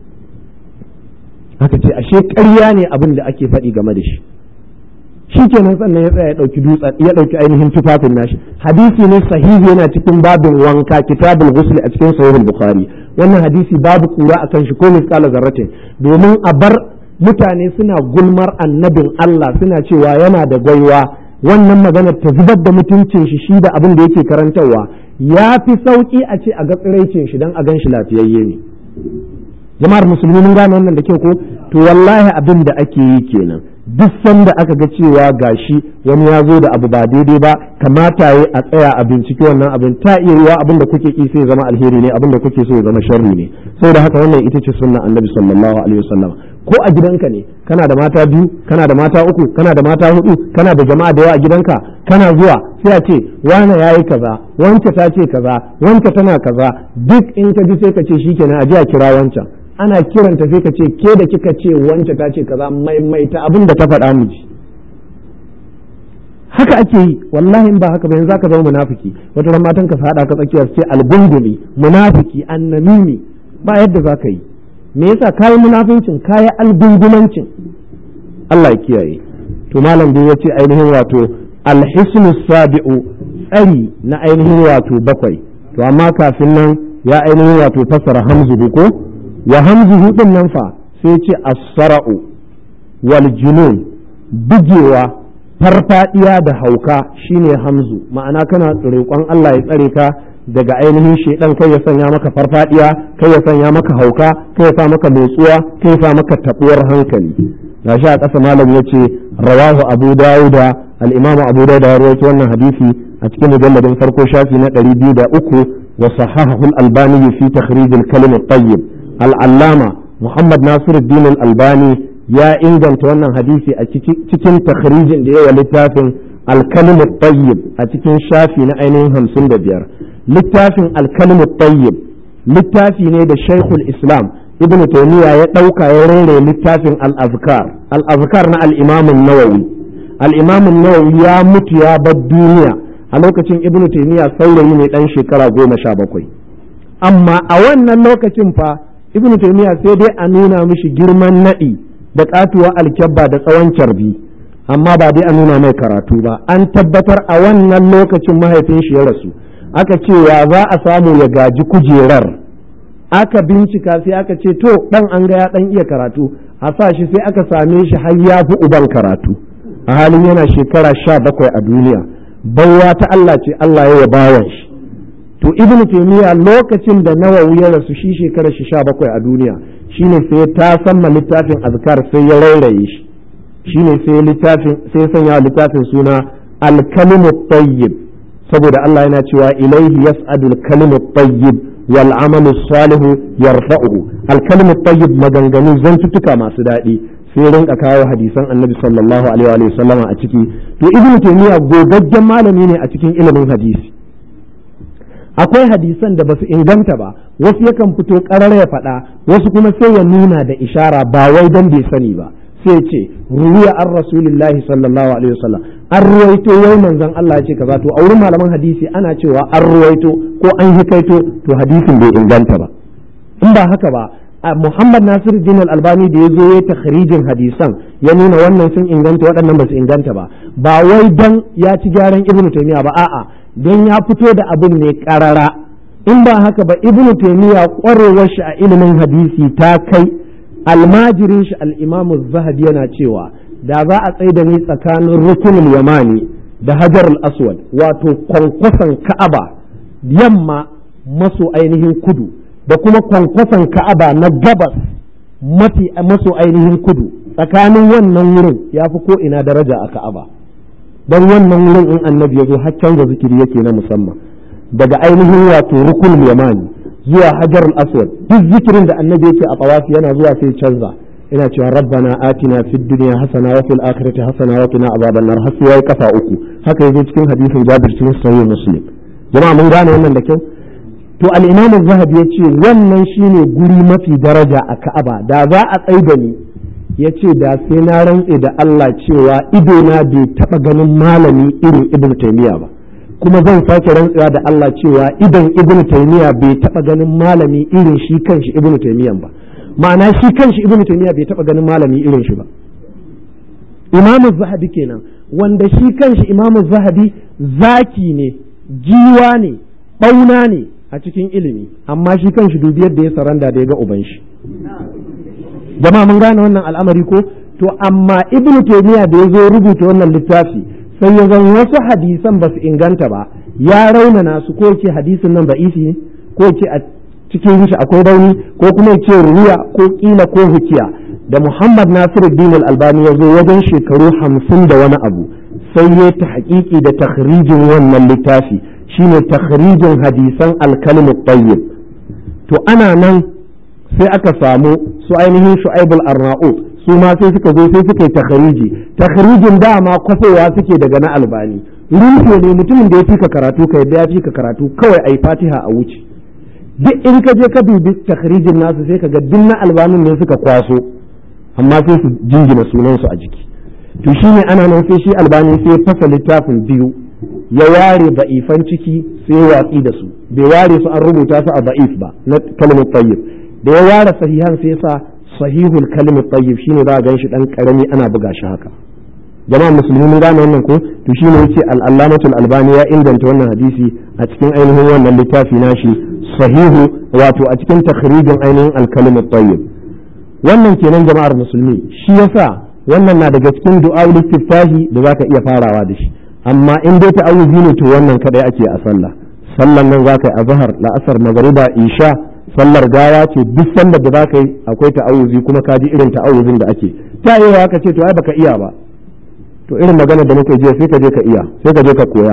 Aka ce ashe ƙarya ne abin da ake faɗi game da shi. Shi kenan sannan ya tsaya ya ɗauki dutsen, ya ɗauki ainihin tufafin nashi. Hadisi ne sahihi, yana cikin babin wanka, kitabul ghusl a cikin sahih bukhari. Wannan hadisi babu kura akan shi ko misqala zarratin, domin a bar mutane suna gulmar annabin Allah suna cewa yana da gwaiwa, wannan maganar ta zubar da mutuncin shi da abin da yake karantarwa. Ya fi sauki a ce a ga tsiraicin shi dan a gan shi lafiyayye ne. Jama'ar musulmi mun gane wannan da kyau ko? To wallahi abin da ake yi kenan. Duk sanda aka ga cewa gashi wani ya zo da abu ba daidai ba, kamata yi a tsaya a binciki wannan abin, ta iya yiwa abin da kuke ki sai zama alheri ne, abin da kuke so ya zama sharri ne. Saboda haka wannan ita ce sunna annabi sallallahu alaihi wasallam. Ko a gidanka ne, kana da mata biyu, kana da mata uku, kana da mata hudu, kana da jama'a da yawa a gidanka, kana zuwa sai a ce wane yayi kaza, wance ta ce kaza, wance tana kaza, duk in ka ji sai ka ce shikenan a je a kira wancan. Ana kiranta sai ka ce ke da kika ce wance ta ce kaza, maimaita abin da ta faɗa miji. Haka ake yi, wallahi in ba haka ba yanzu zaka zama munafiki. Wata ran matan ka faɗa ka tsakiyar ce algungumi, munafiki, annamimi, ba yadda zaka yi. Me yasa kayi munafincin, kayi algungumancin? Allah ya kiyaye. To malam dai yace ainihin wato alhisnu sabi'u, tsari na ainihin wato bakwai. To amma kafin nan ya ainihin wato fasara hamzu ko wa hamzuhu din nan fa sai ce as-sara'u wal junun, bugewa, farfadiya da hauka shine hamzu. Ma'ana kana tsirekon Allah ya tsare ka daga ainihin shedan, kai ya sanya maka farfadiya, kai ya sanya maka hauka, kai ya sa maka motsuwa, kai ya sa maka tabuwar hankali. Gashi a ƙasa malam yace rawahu Abu Dawuda, al-Imam Abu Dawud ya rawaito wannan hadisi a cikin mujalladin farko shafi na 203 wa sahahahu al-Albani fi takhrij al-kalim at-tayyib. Al-Allama Muhammad Nasiruddin al-Albani ya inganta wannan hadisi a cikin takhrijin da yawa littafin al-kalim at-tayyib a cikin shafi na ainihin 55. Littafin al-kalim at-tayyib littafi ne da Shaykhul Islam Ibn Taymiyyah ya dauka ya rere littafin al-azkar na al-Imam an-Nawawi. Al-Imam an-Nawawi ya mutu ya bar duniya a lokacin Ibn Taymiyyah saurayi ne dan shekara 17. Amma a wannan lokacin fa Ibn Taymiyyah sai dai a nuna mishi girman nadi da katuwa alkyabba da tsawon carbi, amma ba dai a nuna mai karatu ba. An tabbatar a wannan lokacin mahaifin shi ya rasu, aka ce wa za a samu ya gaji kujerar. Aka bincika sai aka ce to dan an ga ya dan iya karatu, a sa shi, sai aka same shi har ya fi uban karatu a halin yana shekara 17 a duniya. Baiwa ta Allah ce, Allah ya bawan shi. To Ibn Taymiyyah lokacin da Nawawi ya rasu shi shekarar shi 17 a duniya, shine sai ta samma littafin azkar sai ya rairaye shi, shine sai littafin sai sanya littafin suna al-kalimut tayyib, saboda Allah yana cewa ilaihi yas'adu al-kalimut tayyib wal amalu salihu yarfa'uhu. Al-kalimut tayyib maganganu zantuttuka masu daɗi, sai rinka kawo hadisan Annabi sallallahu alaihi wa sallama a ciki. To Ibn Taymiyyah gogaggen malami ne a cikin ilimin hadisi. Akwai hadisan da basu inganta ba, wasu yakan fito ƙarar ya faɗa, wasu kuma sai ya nuna da ishara ba wai dan bai sani ba. Sai ce ruwiya an rasulillahi sallallahu alaihi wasallam, an ruwaito wai manzon Allah ya ce kaza. To a wurin malaman hadisi ana cewa an ruwaito ko an hikaito, to hadisin bai inganta ba. In ba haka ba, Muhammad Nasiruddin al-Albani da ya zo ya takhrijin hadisan ya nuna wannan sun inganta waɗannan ba su inganta ba, ba wai dan ya ci gyaran Ibn Taymiyyah ba, a'a don ya fito da abin ne karara. In ba haka ba, Ibn Taymiyyah ƙwarewar shi a ilimin hadisi ta kai almajirin shi al-Imam az-Zahabi yana cewa da za a tsaida ni tsakanin rukunul yamani da hajar al-aswad, wato kwankwason Ka'aba yamma maso ainihin kudu da kuma kwankwason Ka'aba na gabas maso ainihin kudu, tsakanin wannan wurin ya fi ko ina daraja a Ka'aba. Don wannan wurin in annabi ya zo har canza zikiri yake na musamman, daga ainihin wato rukunul yamani zuwa hajarul aswad duk zikirin da annabi yake a tawafi yana zuwa sai canza ina cewa rabbana atina fid dunya hasana wa fil akhirati hasana wa qina adhaban nar har sai kafa uku haka yazo cikin hadisin Jabir cikin sahih Muslim jama'a mun gane wannan da kyau to al-Imam az-Zahabi yace wannan shine guri mafi daraja a Ka'aba da za a tsaida ni yace da sai na rantse da Allah cewa ido na bai taba ganin malami irin Ibn Taymiyyah ba kuma zan sake rantsewa da Allah cewa idan Ibn Taymiyyah bai taba ganin malami irin shi kanshi Ibn Taymiyyah ba ma'ana shi kanshi Ibn Taymiyyah bai taba ganin malami irin shi ba Imam az-Zahabi kenan wanda shi kanshi Imam az-Zahabi zaki ne jiwa ne bauna ne a cikin ilimi amma shi kanshi dubi yadda ya saranda da ya ga uban shi jama'a mun gane wannan al'amari ko to amma Ibn Taymiyyah da ya zo rubuta wannan littafi sai ya zan wasu hadisan ba su inganta ba ya raunana su ko ce hadisin nan da'ifi ne ko ce a cikin shi akwai rauni ko kuma ce ruya ko kila ko hukiya da Muhammad Nasiruddin Al-Albani ya zo wajen shekaru 50 da wani abu sai ya ta haƙiƙi da takhrijin wannan littafi shine takhrijin hadisan al-kalimut tayyib to ana nan sai aka samu su ainihin Shu'aib al-Arnaut su ma sai suka zo sai suka yi takhrijin dama kwafowa suke daga na Albani rufe ne mutumin da ya fika karatu kai da ya fika karatu kawai ai Fatiha a wuce duk in ka je ka dubi takhrijin nasu sai ka ga duk na Albanin ne suka kwaso amma sai su jingina sunan su a jiki to shine ana nan sai shi Albani sai fasa littafin biyu ya ware da'ifan ciki sai watsi da su bai ware su an rubuta su a da'if ba na kalmar tayyib da ya ware sahihan sai sa sahihul kalmar tayyib shine za a ganshi dan karami ana buga shi haka jama'a musulmi mun gane wannan ko to shine yace al-allamatul albani ya inganta wannan hadisi a cikin ainihin wannan littafi nashi sahihu wato a cikin takhrijin ainihin al-kalmar tayyib wannan kenan jama'ar musulmi shi yasa wannan na daga cikin du'aul istiftahi da zaka iya farawa da shi amma in dai ta'awuzi ne to wannan kadai ake a sallan nan zaka yi azhar la'asar magriba isha sallar gawa ce duk sallar da zaka yi akwai ta'awuzi kuma ka ji irin ta'awuzin da ake ta yi haka ce to ai baka iya ba to irin magana da muke jiya sai ka je ka iya sai ka je ka koya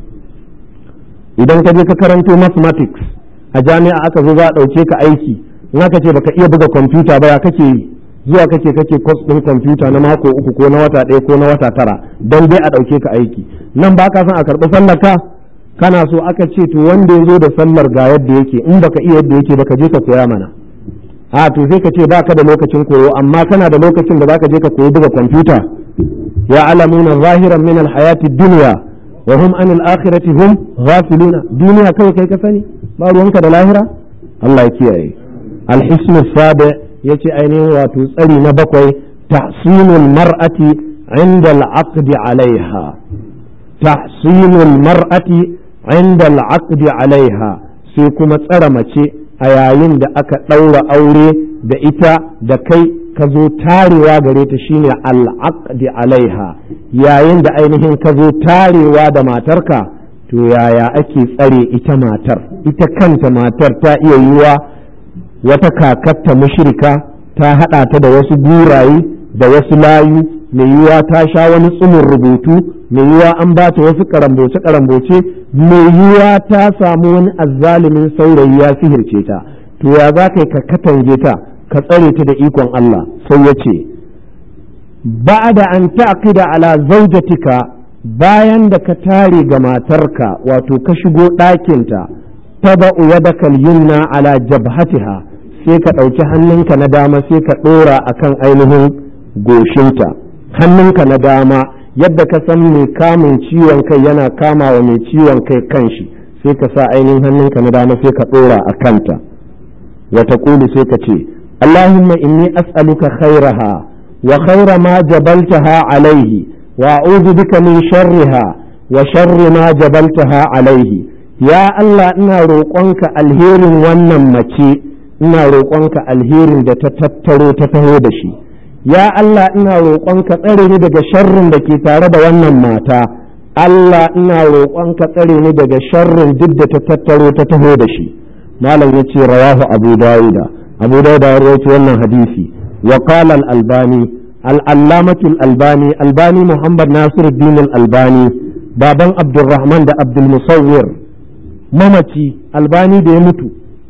idan ka je ka karanto mathematics a jami'a aka zo za a dauke ka aiki in aka ce baka iya buga kwamfuta ba ya kake yi zuwa kake course din kwamfuta na mako 3 ko na wata 1 ko na wata 9 don dai a dauke ka aiki nan ba ka san a karɓi sallar ka kana so aka ce to wanda ya zo da sallar ga yadda yake in baka iya yadda yake baka je ka koya mana a to sai ka ce baka da lokacin koyo amma kana da lokacin da zaka je ka koyi buga kwamfuta ya alamuna zahiran min alhayati dunya wa hum an alakhirati hum ghafiluna duniya kai ka sani ba ruwanka da lahira Allah ya kiyaye alhismu sabi yace ainihin wato tsari na 7 tahsinul mar'ati inda al'aqd alaiha tahsinul mar'ati inda al'aqd alaiha sai kuma tsara mace a yayin da aka ɗaura aure da ita da kai ka zo tarewa gare ta shine al'aqd alaiha yayin da ainihin ka zo tarewa da matarka to yaya ake tsare ita matar ita kanta matar ta iya yiwa wata kakatta mushrika ta hada ta da wasu guraye da wasu layu mai yiwa ta sha wani tsumin rubutu mai yiwa an ba ta wasu karamboce mai yiwa ta samu wani azzalimin saurayi ya sihirce ta to ya za ka katange ta ka tsare ta da ikon Allah sai ya ce ba'da an ta'qida ala zawjatika bayan da ka tare ga matarka wato ka shigo ɗakinta taba'u yadaka al-yumna ala jabhatiha sai ka ɗauki hannunka na dama sai ka ɗora akan ainihin goshinta hannunka na dama yadda ka san mai kamun ciwon kai yana kama wa mai ciwon kai kanshi sai ka sa ainihin hannunka na dama sai ka ɗora a kanta wata ƙulu sai ka ce Allahumma inni as'aluka khairaha wa khaira ma jabaltaha alaihi wa a'udhu bika min sharriha wa sharri ma jabaltaha alaihi ya Allah ina roƙonka alherin wannan mace ina roƙonka alherin da ta tattaro ta taho da shi ya Allah ina roƙonka tsare ni daga sharrin da ke tare da wannan mata Allah ina roƙonka tsare ni daga sharrin duk da ta tattaro ta taho da shi malam yace rawahu abu dauda ya rawaito wannan hadisi wa qala al-albani al-allamatu al-albani muhammad nasiruddin al-albani baban abdurrahman da abdul musawwir mamaci albani da ya mutu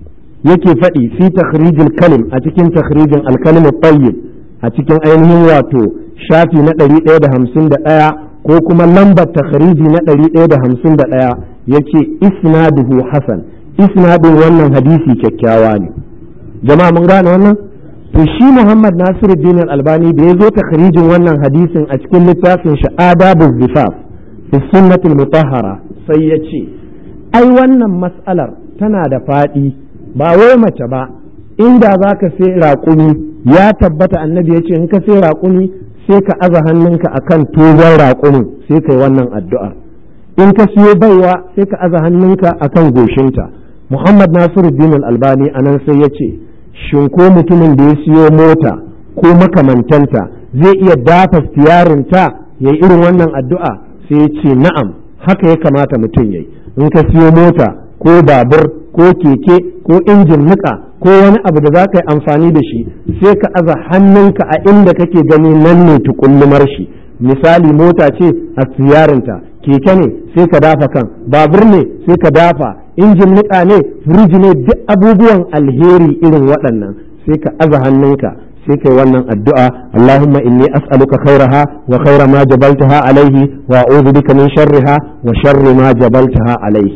yake faɗi fi takhrijil kalim a cikin takhrijin al-kalim at-tayyib a cikin ainihin wato shafi na 151 ko kuma lambar takhriji na 151 yace isnaduhu hasan, isnadin wannan hadisi kyakkyawa ne. Jama'a mun gane wannan? To shi Muhammad Nasiruddin Al-Albani da ya zo takhrijin wannan hadisin a cikin littafin shi Adabuz Zifaf fi Sunnatul Mutahhara sai ya ce ai wannan mas'alar tana da faɗi, ba wai mace ba, inda za ka sai raƙumi ya tabbata annabi ya ce in ka sai raƙumi sai ka aza hannunka akan tozon raƙumin sai ka yi wannan addu'ar, in ka siyo baiwa sai ka aza hannunka akan goshinta. Muhammad Nasiruddin Al-Albani anan sai ya ce shin ko mutumin da ya siyo mota ko makamantanta zai iya dafa stiyarinta ya yi irin wannan addu'a? Sai ya ce na'am, haka ya kamata mutum ya yi. In ka siyo mota ko babur ko keke ko injin niƙa ko wani abu da za ka yi amfani da shi sai ka aza hannunka a inda kake gani nan ne tukullumar shi. Misali mota ce a stiyarinta, keke ne sai ka dafa kan, babur ne sai ka dafa, injin niƙa ne, firiji ne, duk abubuwan alheri irin waɗannan sai ka aza hannunka sai kai wannan addu'a, Allahumma inni as'aluka khairaha wa khaira ma jabaltaha alaihi wa a'udhu bika min sharriha wa sharri ma jabaltaha alaihi.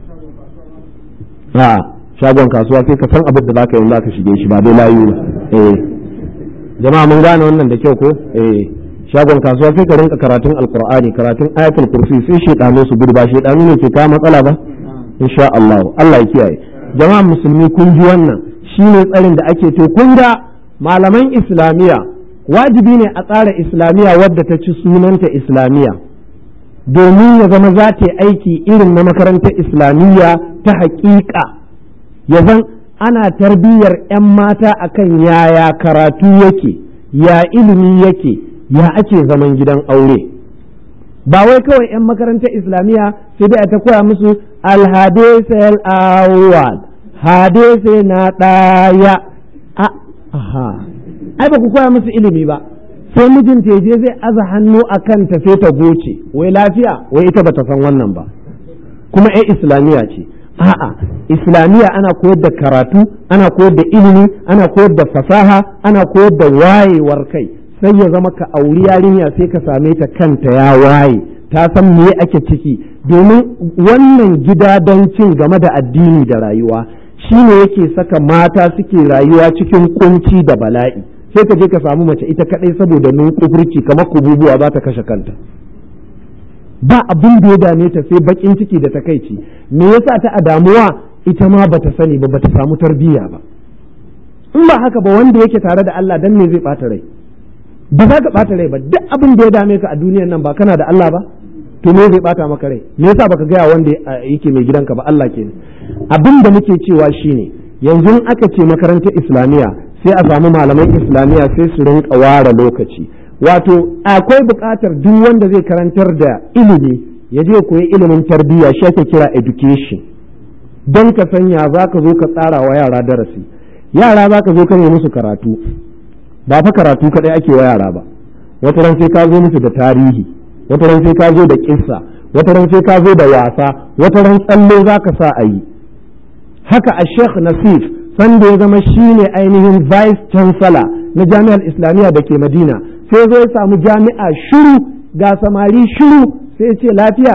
Shagon kasuwa sai ka san abin da zaka yi zaka shige shi ba dai layu ba. Jama'a mun gane wannan da kyau ko? Shagon kasuwa sai ka rinka karatun alqur'ani, karatun ayatul kursi, sai shedanu su gudu, ba shedanu ne ke kawo matsala ba. Insha Allah Allah ya kiyaye. Jama'a musulmi kun ji wannan shine tsarin da ake to kun ga malaman islamiya wajibi ne a tsara islamiya wadda ta ci sunanta islamiya domin ya zama za ta yi aiki irin na makarantar islamiyya ta haƙiƙa, ya zan ana tarbiyyar 'yan mata akan yaya karatu yake, ya ilimi yake, ya ake zaman gidan aure. Ba wai kawai 'yan makarantar islamiyya sai dai a ta koya musu alhadisal awwal, hadisi na ɗaya. Ai ba ku koya musu ilimi ba, sai mijinta ya je zai aza hannu a kanta sai ta goce, wai lafiya, wai ita ba ta san wannan ba, kuma islamiyya ce. A'a, islamiyya ana koyar da karatu, ana koyar da ilimi, ana koyar da fasaha, ana koyar da wayewar kai. Sai ya zama ka auri yarinya sai ka same ta kanta ya waye, ta san me ake ciki, domin wannan gidadancin game da addini da rayuwa shine yake saka mata suke rayuwa cikin kunci da bala'i. Sai ka je ka samu mace ita kadai saboda nunkufurci kamar kububuwa za ta kashe kanta, ba abin da ya dame ta sai bakin ciki da takaici. Me yasa ta a damuwa? Ita ma bata sani ba, bata samu tarbiyya ba. In ba haka ba wanda yake tare da Allah dan me zai bata rai? Ba za ka bata rai ba. Duk abin da ya dame ka a duniyar nan ba kana da Allah ba, to me zai bata maka rai? Me yasa baka gaya wanda yake mai gidanka ba? Allah kenan. Abin da muke cewa shine yanzu aka ce makarantar islamiyya sai a samu malaman islamiyya sai su rinka ware lokaci. Wato akwai buƙatar duk wanda zai karantar da ilimi ya je koyi ilimin tarbiyya, shi ake kira education, don ka sanya za ka zo ka tsara wa yara darasi. Yara za ka zo ka yi musu karatu, ba fa karatu kaɗai ake wa yara ba. Wata ran sai ka zo musu da tarihi, wata ran sai ka zo da kissa, wata ran sai ka zo da wasa, wata ran tsalle za ka sa a yi. Haka a Sheikh Nasif sanda ya zama shine ainihin vice chancellor na jami'ar islamiyya da ke Madina, sai zo ya samu jami'a shiru, ga samari shiru, sai ce lafiya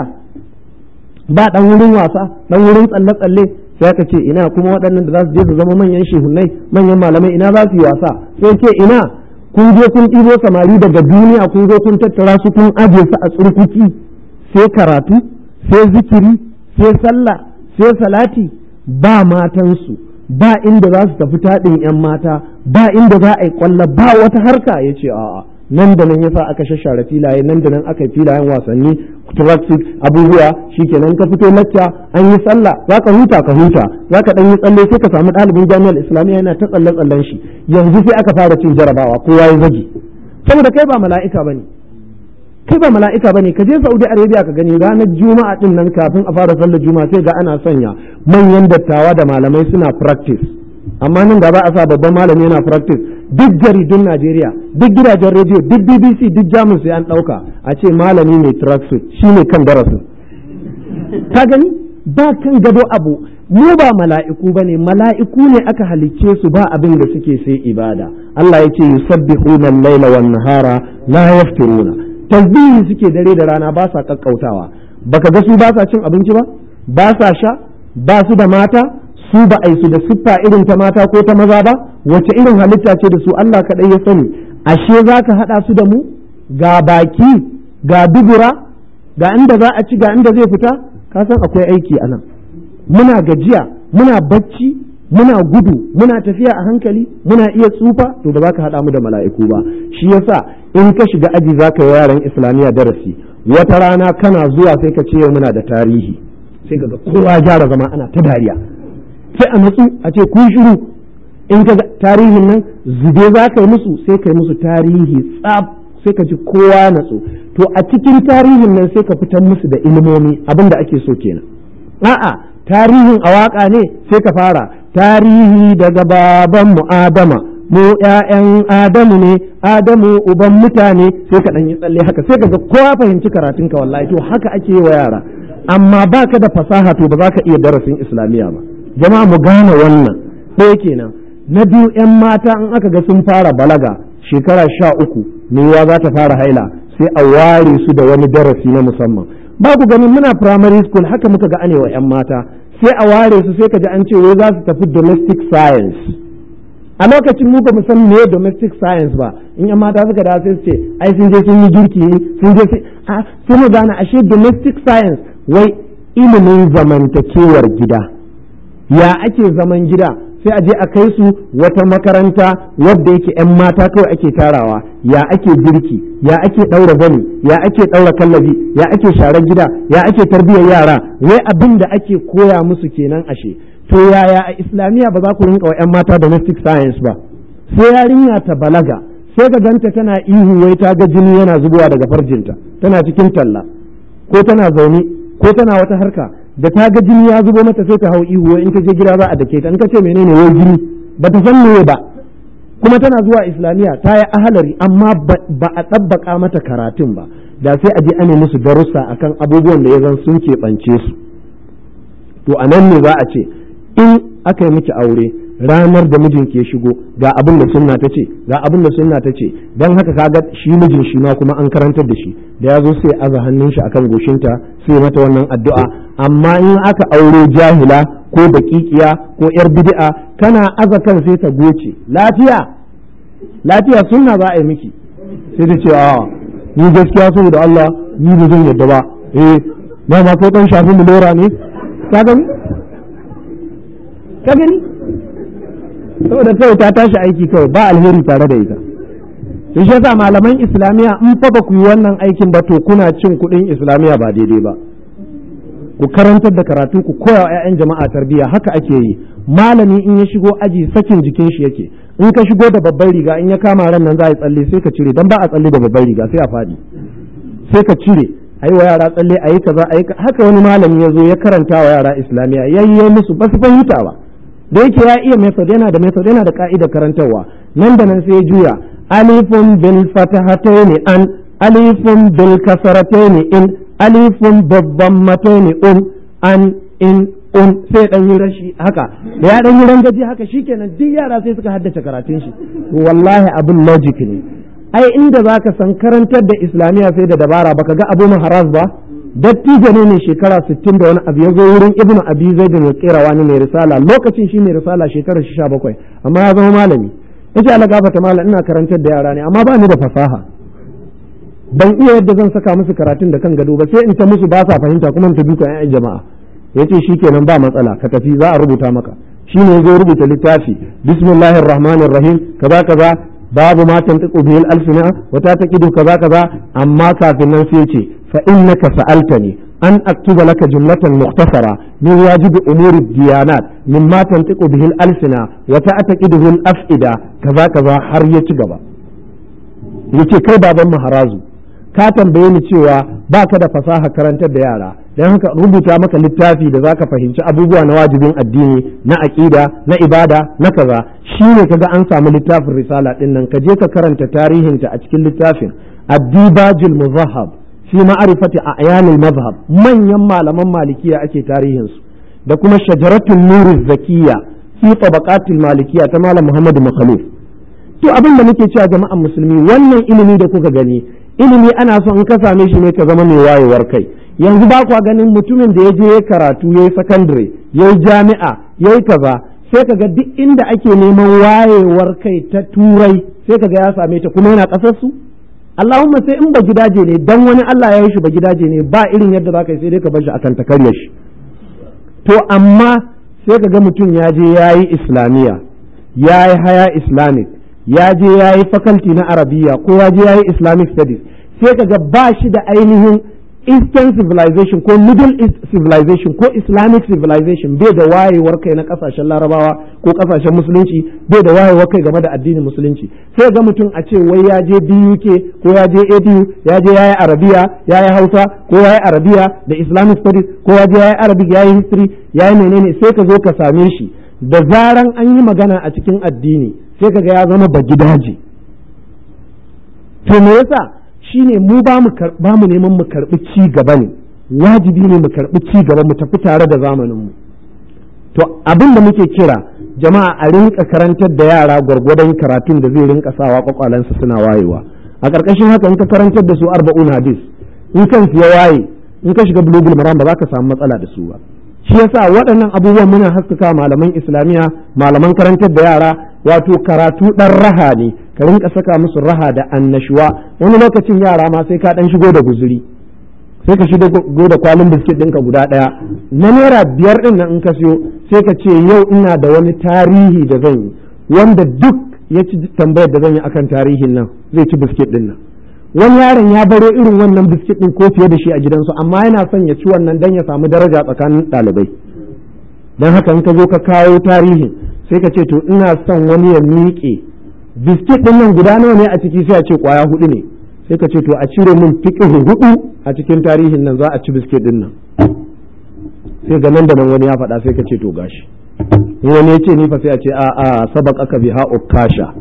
ba dan wurin wasa, dan wurin tsalle-tsalle. sai aka ce ina kuma waɗannan da za su je su zama manyan shehunnai, manyan malamai, ina za su yi wasa? Sai ce ina, kun je kun ɗibo samari daga duniya kun zo kun tattara su kun aje su a tsurkuki, sai karatu, sai zikiri, sai sallah, sai salati, ba matansu, ba inda za su tafi taɗin 'yan mata, ba inda za a yi ƙwallo, ba wata harka. Ya ce a'a, nan da nan yasa aka shashare filaye, nan da nan aka yi filayen wasanni, traffic, abubuwa, shikenan ka fito lacca an yi sallah, za ka huta, za ka ɗan yi tsalle, sai ka samu ɗalibin jami'ar islamiyya yana ta tsalle-tsallen shi. Yanzu sai aka fara cin jarabawa, kowa ya zagi, saboda kai ba mala'ika bane. Kai ba mala'ika bane, ka je Saudi Arabia ka gani ranar Juma'a din nan kafin a fara sallar Juma'a sai ga ana sanya manyan dattawa da malamai suna practice. Amma nan da ba a sa babban malami yana practice, duk jaridun Najeriya, duk gidajen rediyo, duk BBC, duk Jamus sai an ɗauka a ce malami mai tracksuit shine kan darasin. Ka gani ba kan gado abu, mu ba mala'iku bane, mala'iku ne aka halicce su ba abin da suke sai ibada. Allah ya ce yusabbihuna al-laila wan nahara la yaftiruna, tasbihi suke dare da rana ba sa kakkautawa. Baka ga su ba sa cin abinci ba sa sha, ba su da mata, su ba ai su da siffa irin ta mata ko ta maza ba, wace irin halitta ce da su Allah kadai ya sani. Ashe zaka hada su da mu, ga baki ga dubura, ga inda za a ci ga inda zai fita, ka san akwai aiki anan. Muna gajiya, muna bacci, muna gudu, muna tafiya a hankali, muna iya tsufa, to ba za ka haɗa mu da mala'iku ba. Shi yasa in ka shiga aji za ka yi yaran islamiyya darasi, wata rana kana zuwa sai ka ce muna da tarihi, sai ka ga kowa gyara zama ana ta dariya, sai a natsu a ce kun shiru. In ka ga tarihin nan zube za ka yi musu, sai ka yi musu tarihi tsaf, sai ka ji kowa natsu. To a cikin tarihin nan sai ka fitar musu da ilimomi, abin da ake so kenan. A'a, tarihin a waƙa ne sai ka fara tarihi daga babanmu Adama, mu ƴaƴan Adamu ne, Adamu uban mutane, sai ka ɗan yi tsalle haka, sai ka ga kowa fahimci karatunka. Wallahi to haka ake yi wa yara, amma baka da fasaha to ba za ka iya darasin islamiyya ba. Jama'a mu gane wannan. Ɗaya kenan. Na biyu, 'yan mata in aka ga sun fara balaga shekara 13 mewa za ta fara haila, sai a ware su da wani darasi na musamman. Babu ganin muna primary school haka muka ga anewa 'yan mata, sai a ware su sai ka ji an ce wai za su tafi domestic science. A lokacin mu ba mu san me domestic science ba, in 'yan mata suka da sai su ce ai sun je sun yi girki, sun je sai mu gane ashe domestic science wai ilimin zamantakewar gida, ya ake zaman gida. Sai a je a kai su wata makaranta wadda yake 'yan mata kawai ake tarawa, ya ake girki, ya ake ɗaura zani, ya ake ɗaura kallabi, ya ake sharar gida, ya ake tarbiyyar yara, wai abin da ake koya musu kenan ashe. To yaya a islamiyya ba za ku rinka wa 'yan mata domestic science ba? Sai yarinya ta balaga, sai ga ganta tana ihu wai ta ga jini yana zubowa daga farjinta, tana cikin talla ko tana zaune ko tana wata harka, da ta ga jini ya zubo mata sai ta hau ihu, in ta je gida za a dake ta. In ka ce menene wai jini, ba ta san meye ba, kuma tana zuwa islamiyya ta yi ahalari amma ba a tsabbaka mata karatun ba. Da sai a je ane musu darussa akan abubuwan da ya zan sun keɓance su. To a nan ne za a ce in aka yi miki aure, ranar da mijin ke shigo ga abin da sunna ta ce, ga abin da sunna ta ce, don haka kaga shi mijin shi ma kuma an karantar da shi, da ya zo sai aza hannun shi akan goshinta sai mata wannan addu'a. Amma in aka aure jahila ko daƙiƙiya ko yar bid'a, kana aza kan sai ta goce, lafiya sunna za a yi miki, sai ta ce a ni gaskiya saboda Allah ni ba zan yadda ba, na ma kai dan shafin mu lora ne, ka gani saboda kawai ta tashi aiki kawai ba alheri tare da ita. Shi yasa malaman islamiyya in fa ba ku yi wannan aikin ba to kuna cin kuɗin islamiyya ba daidai ba. Ku karantar da karatu, ku koya wa 'ya'yan jama'a tarbiyya, haka ake yi. Malami in ya shigo aji sakin jikin shi yake, in ka shigo da babbar riga in ya kama ran nan za a tsalle sai ka cire, dan ba a tsalle da babbar riga sai a faɗi, sai ka cire ayi wa yara tsalle ayi kaza haka. Wani malami ya zo ya karanta wa yara islamiyya yayi musu ba su fahimta ba, da yake ya iya method, yana da ka'idar karantarwa. Nan da nan sai ya juya alifun bil fatahataini an, alifun bil kasarataini in, alifun babban mataini an in sai dan yi rashi haka, da ya dan yi rangaji haka shikenan duk yara sai suka haddace karatun shi. Wallahi abin logic ne. Ai inda zaka san karantar da islamiyya sai da dabara. Baka ga Abu Maharaz ba, dattijo ne shekara 60 da wani abu, ya zo wurin Ibnu Abi Zaid ne kirawa ne mai risala, lokacin shi mai risala shekarar 17 amma ya zama malami. Yace Allah gafarta malam, ina karantar da yara ne amma ba ni da fasaha, ban iya yadda zan saka musu karatun da kan gado ba, sai in ta musu ba sa fahimta kuma in ta duka ƴaƴan jama'a. Yace shikenan ba matsala, ka tafi za a rubuta maka. Shine yazo rubuta littafi bismillahir rahmanir rahim kaza kaza, babu ma tantiqu bil alsina wa taqidu kaza kaza. Amma kafin nan sai yace fa innaka sa'altani an aktuba laka jumlatan mukhtasara min wajibi umuri diyanat mimma tantiqu bihi al alsina wa taqidu al afida kaza kaza, har ya ci gaba. Yace kai baban Maharazu, ka tambaye ni cewa baka da fasaha karantar da yara, dan haka rubuta maka littafi da zaka fahimci abubuwa na wajibin addini, na aqida, na ibada, na kaza. Shine kaga an samu littafin risala din nan, ka je ka karanta tarihinta a cikin littafin Ad-Dibajul Muzahhab fi ma'rifati a'yanil mazhab. Manyan malaman malikiya ake tarihin su. da kuma shajaratul nuriz zakiyya fi tabaqatil malikiyya ta malam Muhammad Makhluf. To abin da muke cewa jama'an musulmi, wannan ilimi da kuka gani, ilimi ana so in ka same shi ne ka zama mai wayewar kai. Yanzu ba kwa ganin mutumin da ya je ya karatu, ya yi sakandare, ya yi jami'a, ya yi kaza, sai ka ga duk inda ake neman wayewar kai ta turai sai ka ga ya same ta kuma yana ƙasar su. Allahumma sai in ba gidaje ne, dan wani Allah ya yi shi ba gidaje ne, ba irin yadda za ka yi sai dai ka bar shi akan ta karya shi. To amma sai ka ga mutum ya je ya yi islamiyya, ya yi haya islamic, ya je ya yi faculty na arabiya ko ya je ya yi islamic studies, sai ka ga ba shi da ainihin eastern civilization ko middle east civilization ko islamic civilization, bai da wayewar kai na kasashen larabawa ko kasashen musulunci, bai da wayewar kai game da addinin musulunci. Sai ga mutum a ce wai ya je BUK ko ya je ABU, ya je ya yi arabiya, ya yi hausa ko ya yi arabiya da islamic studies, ko ya je ya yi arabic, ya yi history, ya yi menene, sai ka zo ka same shi da zaran an yi magana a cikin addini sai ka ga ya zama bagidaje. To me yasa? Shine mu ba mu neman mu karbi ci gaba ne, wajibi ne mu karbi ci gaba, mu tafi tare da zamanin mu. To abin da muke kira jama'a, a rinka karantar da yara gwargwadon karatun da zai rinka sawa kwakwalansu suna wayewa. A ƙarƙashin haka in ka karantar da su 40 hadis, in kansu ya waye, in ka shiga bulugul maram ba za ka samu matsala da su ba. Shi yasa waɗannan abubuwan muna haskaka malaman islamiya, malaman karantar da yara, wato karatu ɗan raha ne, ka rinka saka musu raha da annashuwa. Wani lokacin yara ma sai ka ɗan shigo da guzuri, sai ka shigo da kwalin biskit ɗinka guda ɗaya na naira 5 ɗin nan in ka siyo, sai ka ce yau ina da wani tarihi da zan yi, wanda duk ya ci tambayar da zan yi akan tarihin nan zai ci biskit ɗin nan. Wani yaron ya baro irin wannan biskit ɗin ko fiye da shi a gidansu, amma yana son ya ci wannan dan ya samu daraja tsakanin ɗalibai. Don haka in ka zo ka kawo tarihin sai ka ce to ina son wani ya miƙe biskit ɗin nan guda nawa ne a ciki, sai a ce ƙwaya 4 ne, sai ka ce to a cire min fiƙihu 4 a cikin tarihin nan za a ci biskit ɗin nan. Sai ga nan da nan wani ya faɗa, sai ka ce to gashi. In wani ya ce ni fa, sai a ce a sabaq aka biha ukasha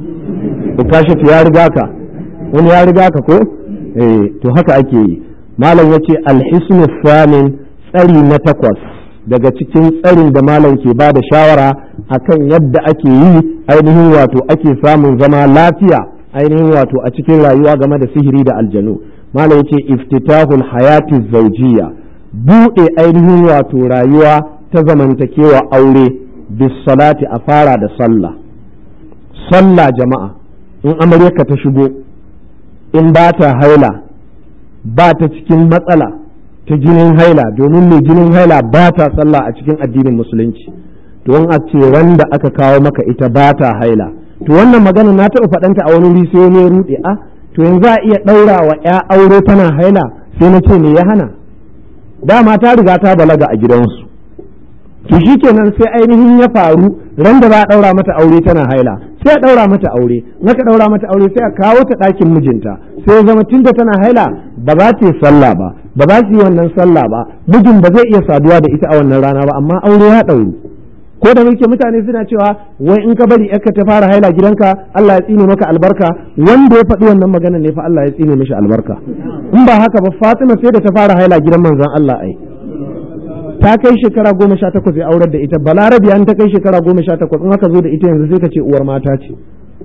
ya riga ka, wani ya riga ka ko to haka ake yi. Malam yace al-hisnu thamin, tsari na 8 daga cikin tsarin da malam ke ba da shawara akan yadda ake yi ainihin wato ake samun zama lafiya ainihin wato a cikin rayuwa game da sihiri da aljanu. Malam yace iftitahul hayati zawjiyya, bude ainihin wato rayuwa ta zamantakewa aure bis salati, a fara da sallah. Sallah jama'a, in amaryarka ta shigo, in ba ta haila, ba ta cikin matsala ta jinin haila, domin mai jinin haila ba ta sallah a cikin addinin musulunci, to in a ce wanda aka kawo maka ita ba ta haila, to wannan magana na taɓa faɗanta a wani wuri sai ne ruɗe, to yanzu a iya ɗaura wa ya aure tana haila? Sai na ce me ya hana? Dama ta riga ta balaga a gidansu, to shi kenan sai ainihin ya faru ran da za a ɗaura mata aure tana haila, sai a ɗaura mata aure, naka ɗaura mata aure sai a kawo ta ɗakin mijinta, sai ya zama tunda tana haila ba za ta yi sallah ba, ba za su yi wannan sallah ba, mijin ba zai iya saduwa da ita a wannan rana ba, amma aure ya ɗauru. Ko da muke mutane suna cewa wai in ka bari yarka ta fara haila gidanka Allah ya tsine maka albarka, wanda ya faɗi wannan magana ne fa Allah ya tsine mishi albarka. In ba haka ba, Fatima sai da ta fara haila gidan manzon Allah, ai ta kai shekara 18 ya aurar da ita. Balarabi an ta kai shekara 18 in aka zo da ita yanzu sai ka ce uwar mata ce.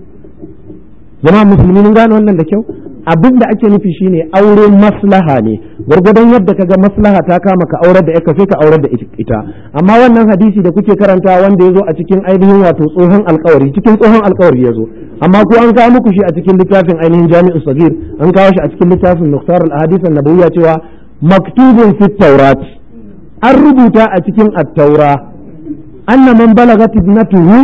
Jama'a musulmi mun gane wannan da kyau. Abin da ake nufi shine aure maslaha ne, gwargwadon yadda kaga maslaha ta kama ka aurar da ita sai ka aurar da ita. Amma wannan hadisi da kuke karanta wanda ya zo a cikin ainihin wato tsohon alkawari, cikin tsohon alkawari ya zo, amma ko an kawo muku shi a cikin littafin ainihin Jami'u Sagir, an kawo shi a cikin littafin Mukhtar al-Ahadith an-Nabawiyya cewa maktubun fit Tawrat, an rubuta a cikin at-Taura anna man balagat ibnatuhu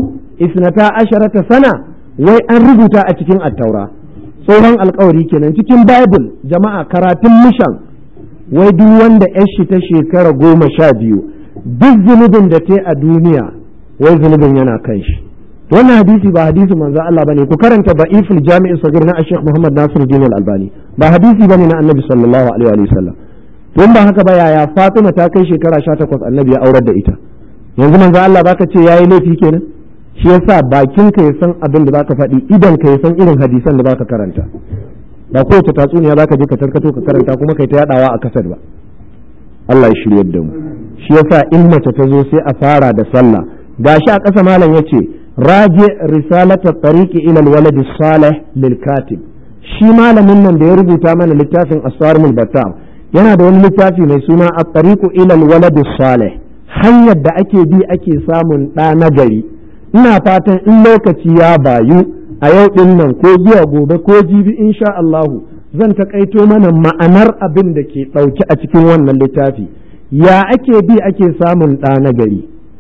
12 sana, wai an rubuta a cikin at-Taura. Tsohon alkawari kenan. Cikin Bible jama'a, karatun mishan, wai duk wanda yar shi ta shekara 12, duk zunubin da ta a duniya wai zunubin yana kan shi. Wannan hadisi ba hadisi manzo Allah bane, ku karanta Da'iful Jami'in Sagir na Sheikh Muhammad Nasiruddin Al-Albani, ba hadisi bane na Annabi sallallahu alaihi wa sallam. Don ba haka ba, yaya Fatima ta kai shekara 18 Annabi ya aurar da ita, yanzu manzo Allah baka ce yayi laifi kenan? Shi yasa bakin ka ya san abin da zaka faɗi, idan ka ya san irin hadisan da zaka karanta. Ba kowace tatsuniya zaka je ka tarkato ka karanta kuma kai ta yadawa a kasar ba. Allah ya shiryar da mu. Shi yasa in mace ta zo sai a fara da sallah. Gashi a ƙasa malam yace raji risalata tariqi ila alwalad salih lil katib. Shi malamin nan da ya rubuta mana littafin As-Sarimul Battar yana da wani littafi mai suna at-tariqu ila alwalad salih, hanyar da ake bi ake samun ɗa na gari. Ina fatan in lokaci ya bayu a yau ɗin nan ko zuwa gobe ko jibi insha Allahu zan taƙaito mana ma'anar abin da ke ɗauki a cikin wannan littafi. Ya ake bi ake samun ɗa na gari,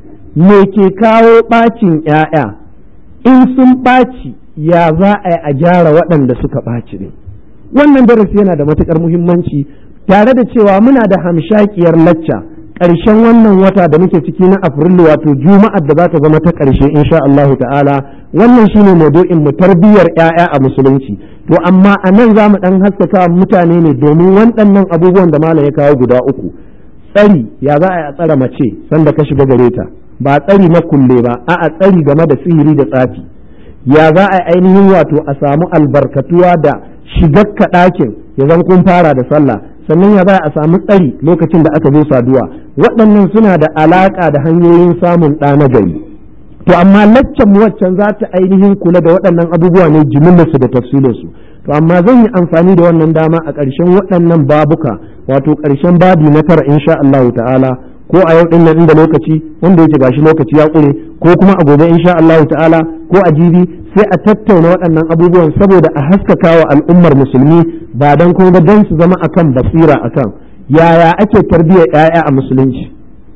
me ke kawo ɓacin ‘ya'ya, in sun ɓaci ya za a yi a gyara waɗanda suka ɓaci ne. Wannan darasi yana da matuƙar muhimmanci, tare da cewa muna da hamshakiyar lacca ƙarshen wannan wata da muke ciki na Afrilu, wato Juma'ar da za ta zama ta ƙarshe insha Allah ta'ala. Wannan shine maudu'in mu, tarbiyyar ƴaƴa a musulunci. To amma a nan za mu ɗan haskaka mutane ne domin waɗannan abubuwan da malam ya kawo guda uku. Tsari, ya za a yi a tsara mace sanda ka shiga gare ta, ba tsari na kulle ba, a'a tsari game da sihiri da tsafi. Ya za a yi ainihin wato a samu albarkatuwa da shigar ka ɗakin ya zan kun fara da sallah, sannan ya za a samu tsari lokacin da aka zo saduwa. Waɗannan suna da alaƙa da hanyoyin samun ɗa na gari. To amma laccan mu waccan za ta ainihin kula da waɗannan abubuwa ne jimillarsu da tafsilinsu. To amma zan yi amfani da wannan dama a ƙarshen waɗannan babuka, wato ƙarshen babi na tara insha Allah ta'ala, ko a yau ɗin nan inda lokaci wanda yake gashi lokaci ya ƙure, ko kuma a gobe insha Allah ta'ala, ko a jibi, sai a tattauna waɗannan abubuwan saboda a haskaka wa al'ummar musulmi, ba don kuma don su zama akan basira akan yaya ake tarbiyyar ƴaƴa a musulunci.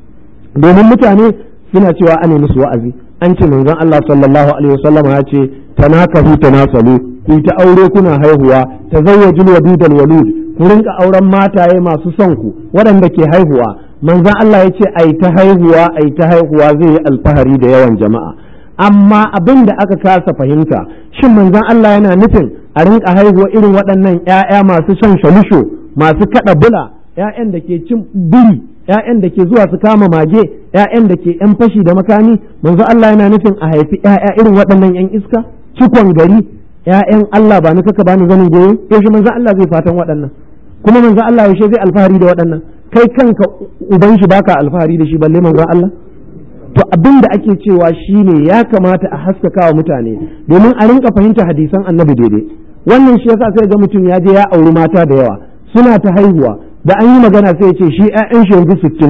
Domin mutane suna cewa ana musu wa'azi, an ce manzon Allah sallallahu alaihi wasallam ya ce tanakahu tanasalu, ku ta aure kuna haihuwa, tazawwajul wadudal walud, ku rinka auren mataye masu son ku waɗanda ke haihuwa. Manzon Allah ya ce ai ta haihuwa zai yi alfahari da yawan jama'a. Amma abin da aka kasa fahimta, shin manzon Allah yana nufin a rinka haihuwa irin waɗannan ƴaƴa masu son shalisho, masu kaɗa bula, ƴaƴan da ke cin biri, ƴaƴan da ke zuwa su kama mage, ƴaƴan da ke ƴan fashi da makami? Manzon Allah yana nufin a haifi ƴaƴa irin waɗannan ƴan iska, cikon gari, ƴaƴan Allah ba ni kaka bani zanin goyo? Yaushe manzon Allah zai fatan waɗannan? Kuma manzon Allah yaushe zai alfahari da waɗannan? Kai kanka uban shi baka alfahari da shi, balle manzon Allah? To abin da ake cewa shine ya kamata a haskaka wa mutane domin a rinka fahimta hadisan annabi daidai. Wannan shi yasa sai ga mutum ya je ya auri mata da yawa, suna ta haihuwa, da an yi magana sai ya ce shi ƴaƴan shi yanzu 60.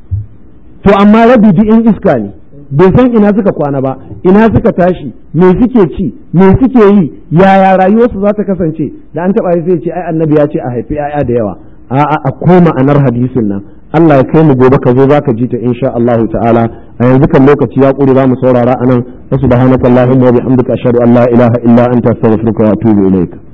To amma rabi duk in iska ne, bai san ina suka kwana ba, ina suka tashi, me suke ci, me suke yi, yaya rayuwarsu za ta kasance. Da an taɓa sai ya ce ai annabi ya ce a haifi ƴaƴa da yawa. A'a, a koma anar hadisin nan. Allah ya kai mu gobe ka zo zaka ji ta insha Allah ta'ala. A yanzu kan lokaci ya ƙure, za mu saurara anan. Subhanakallahumma wa bihamdika ashhadu an la ilaha illa anta astaghfiruka wa atubu ilaik.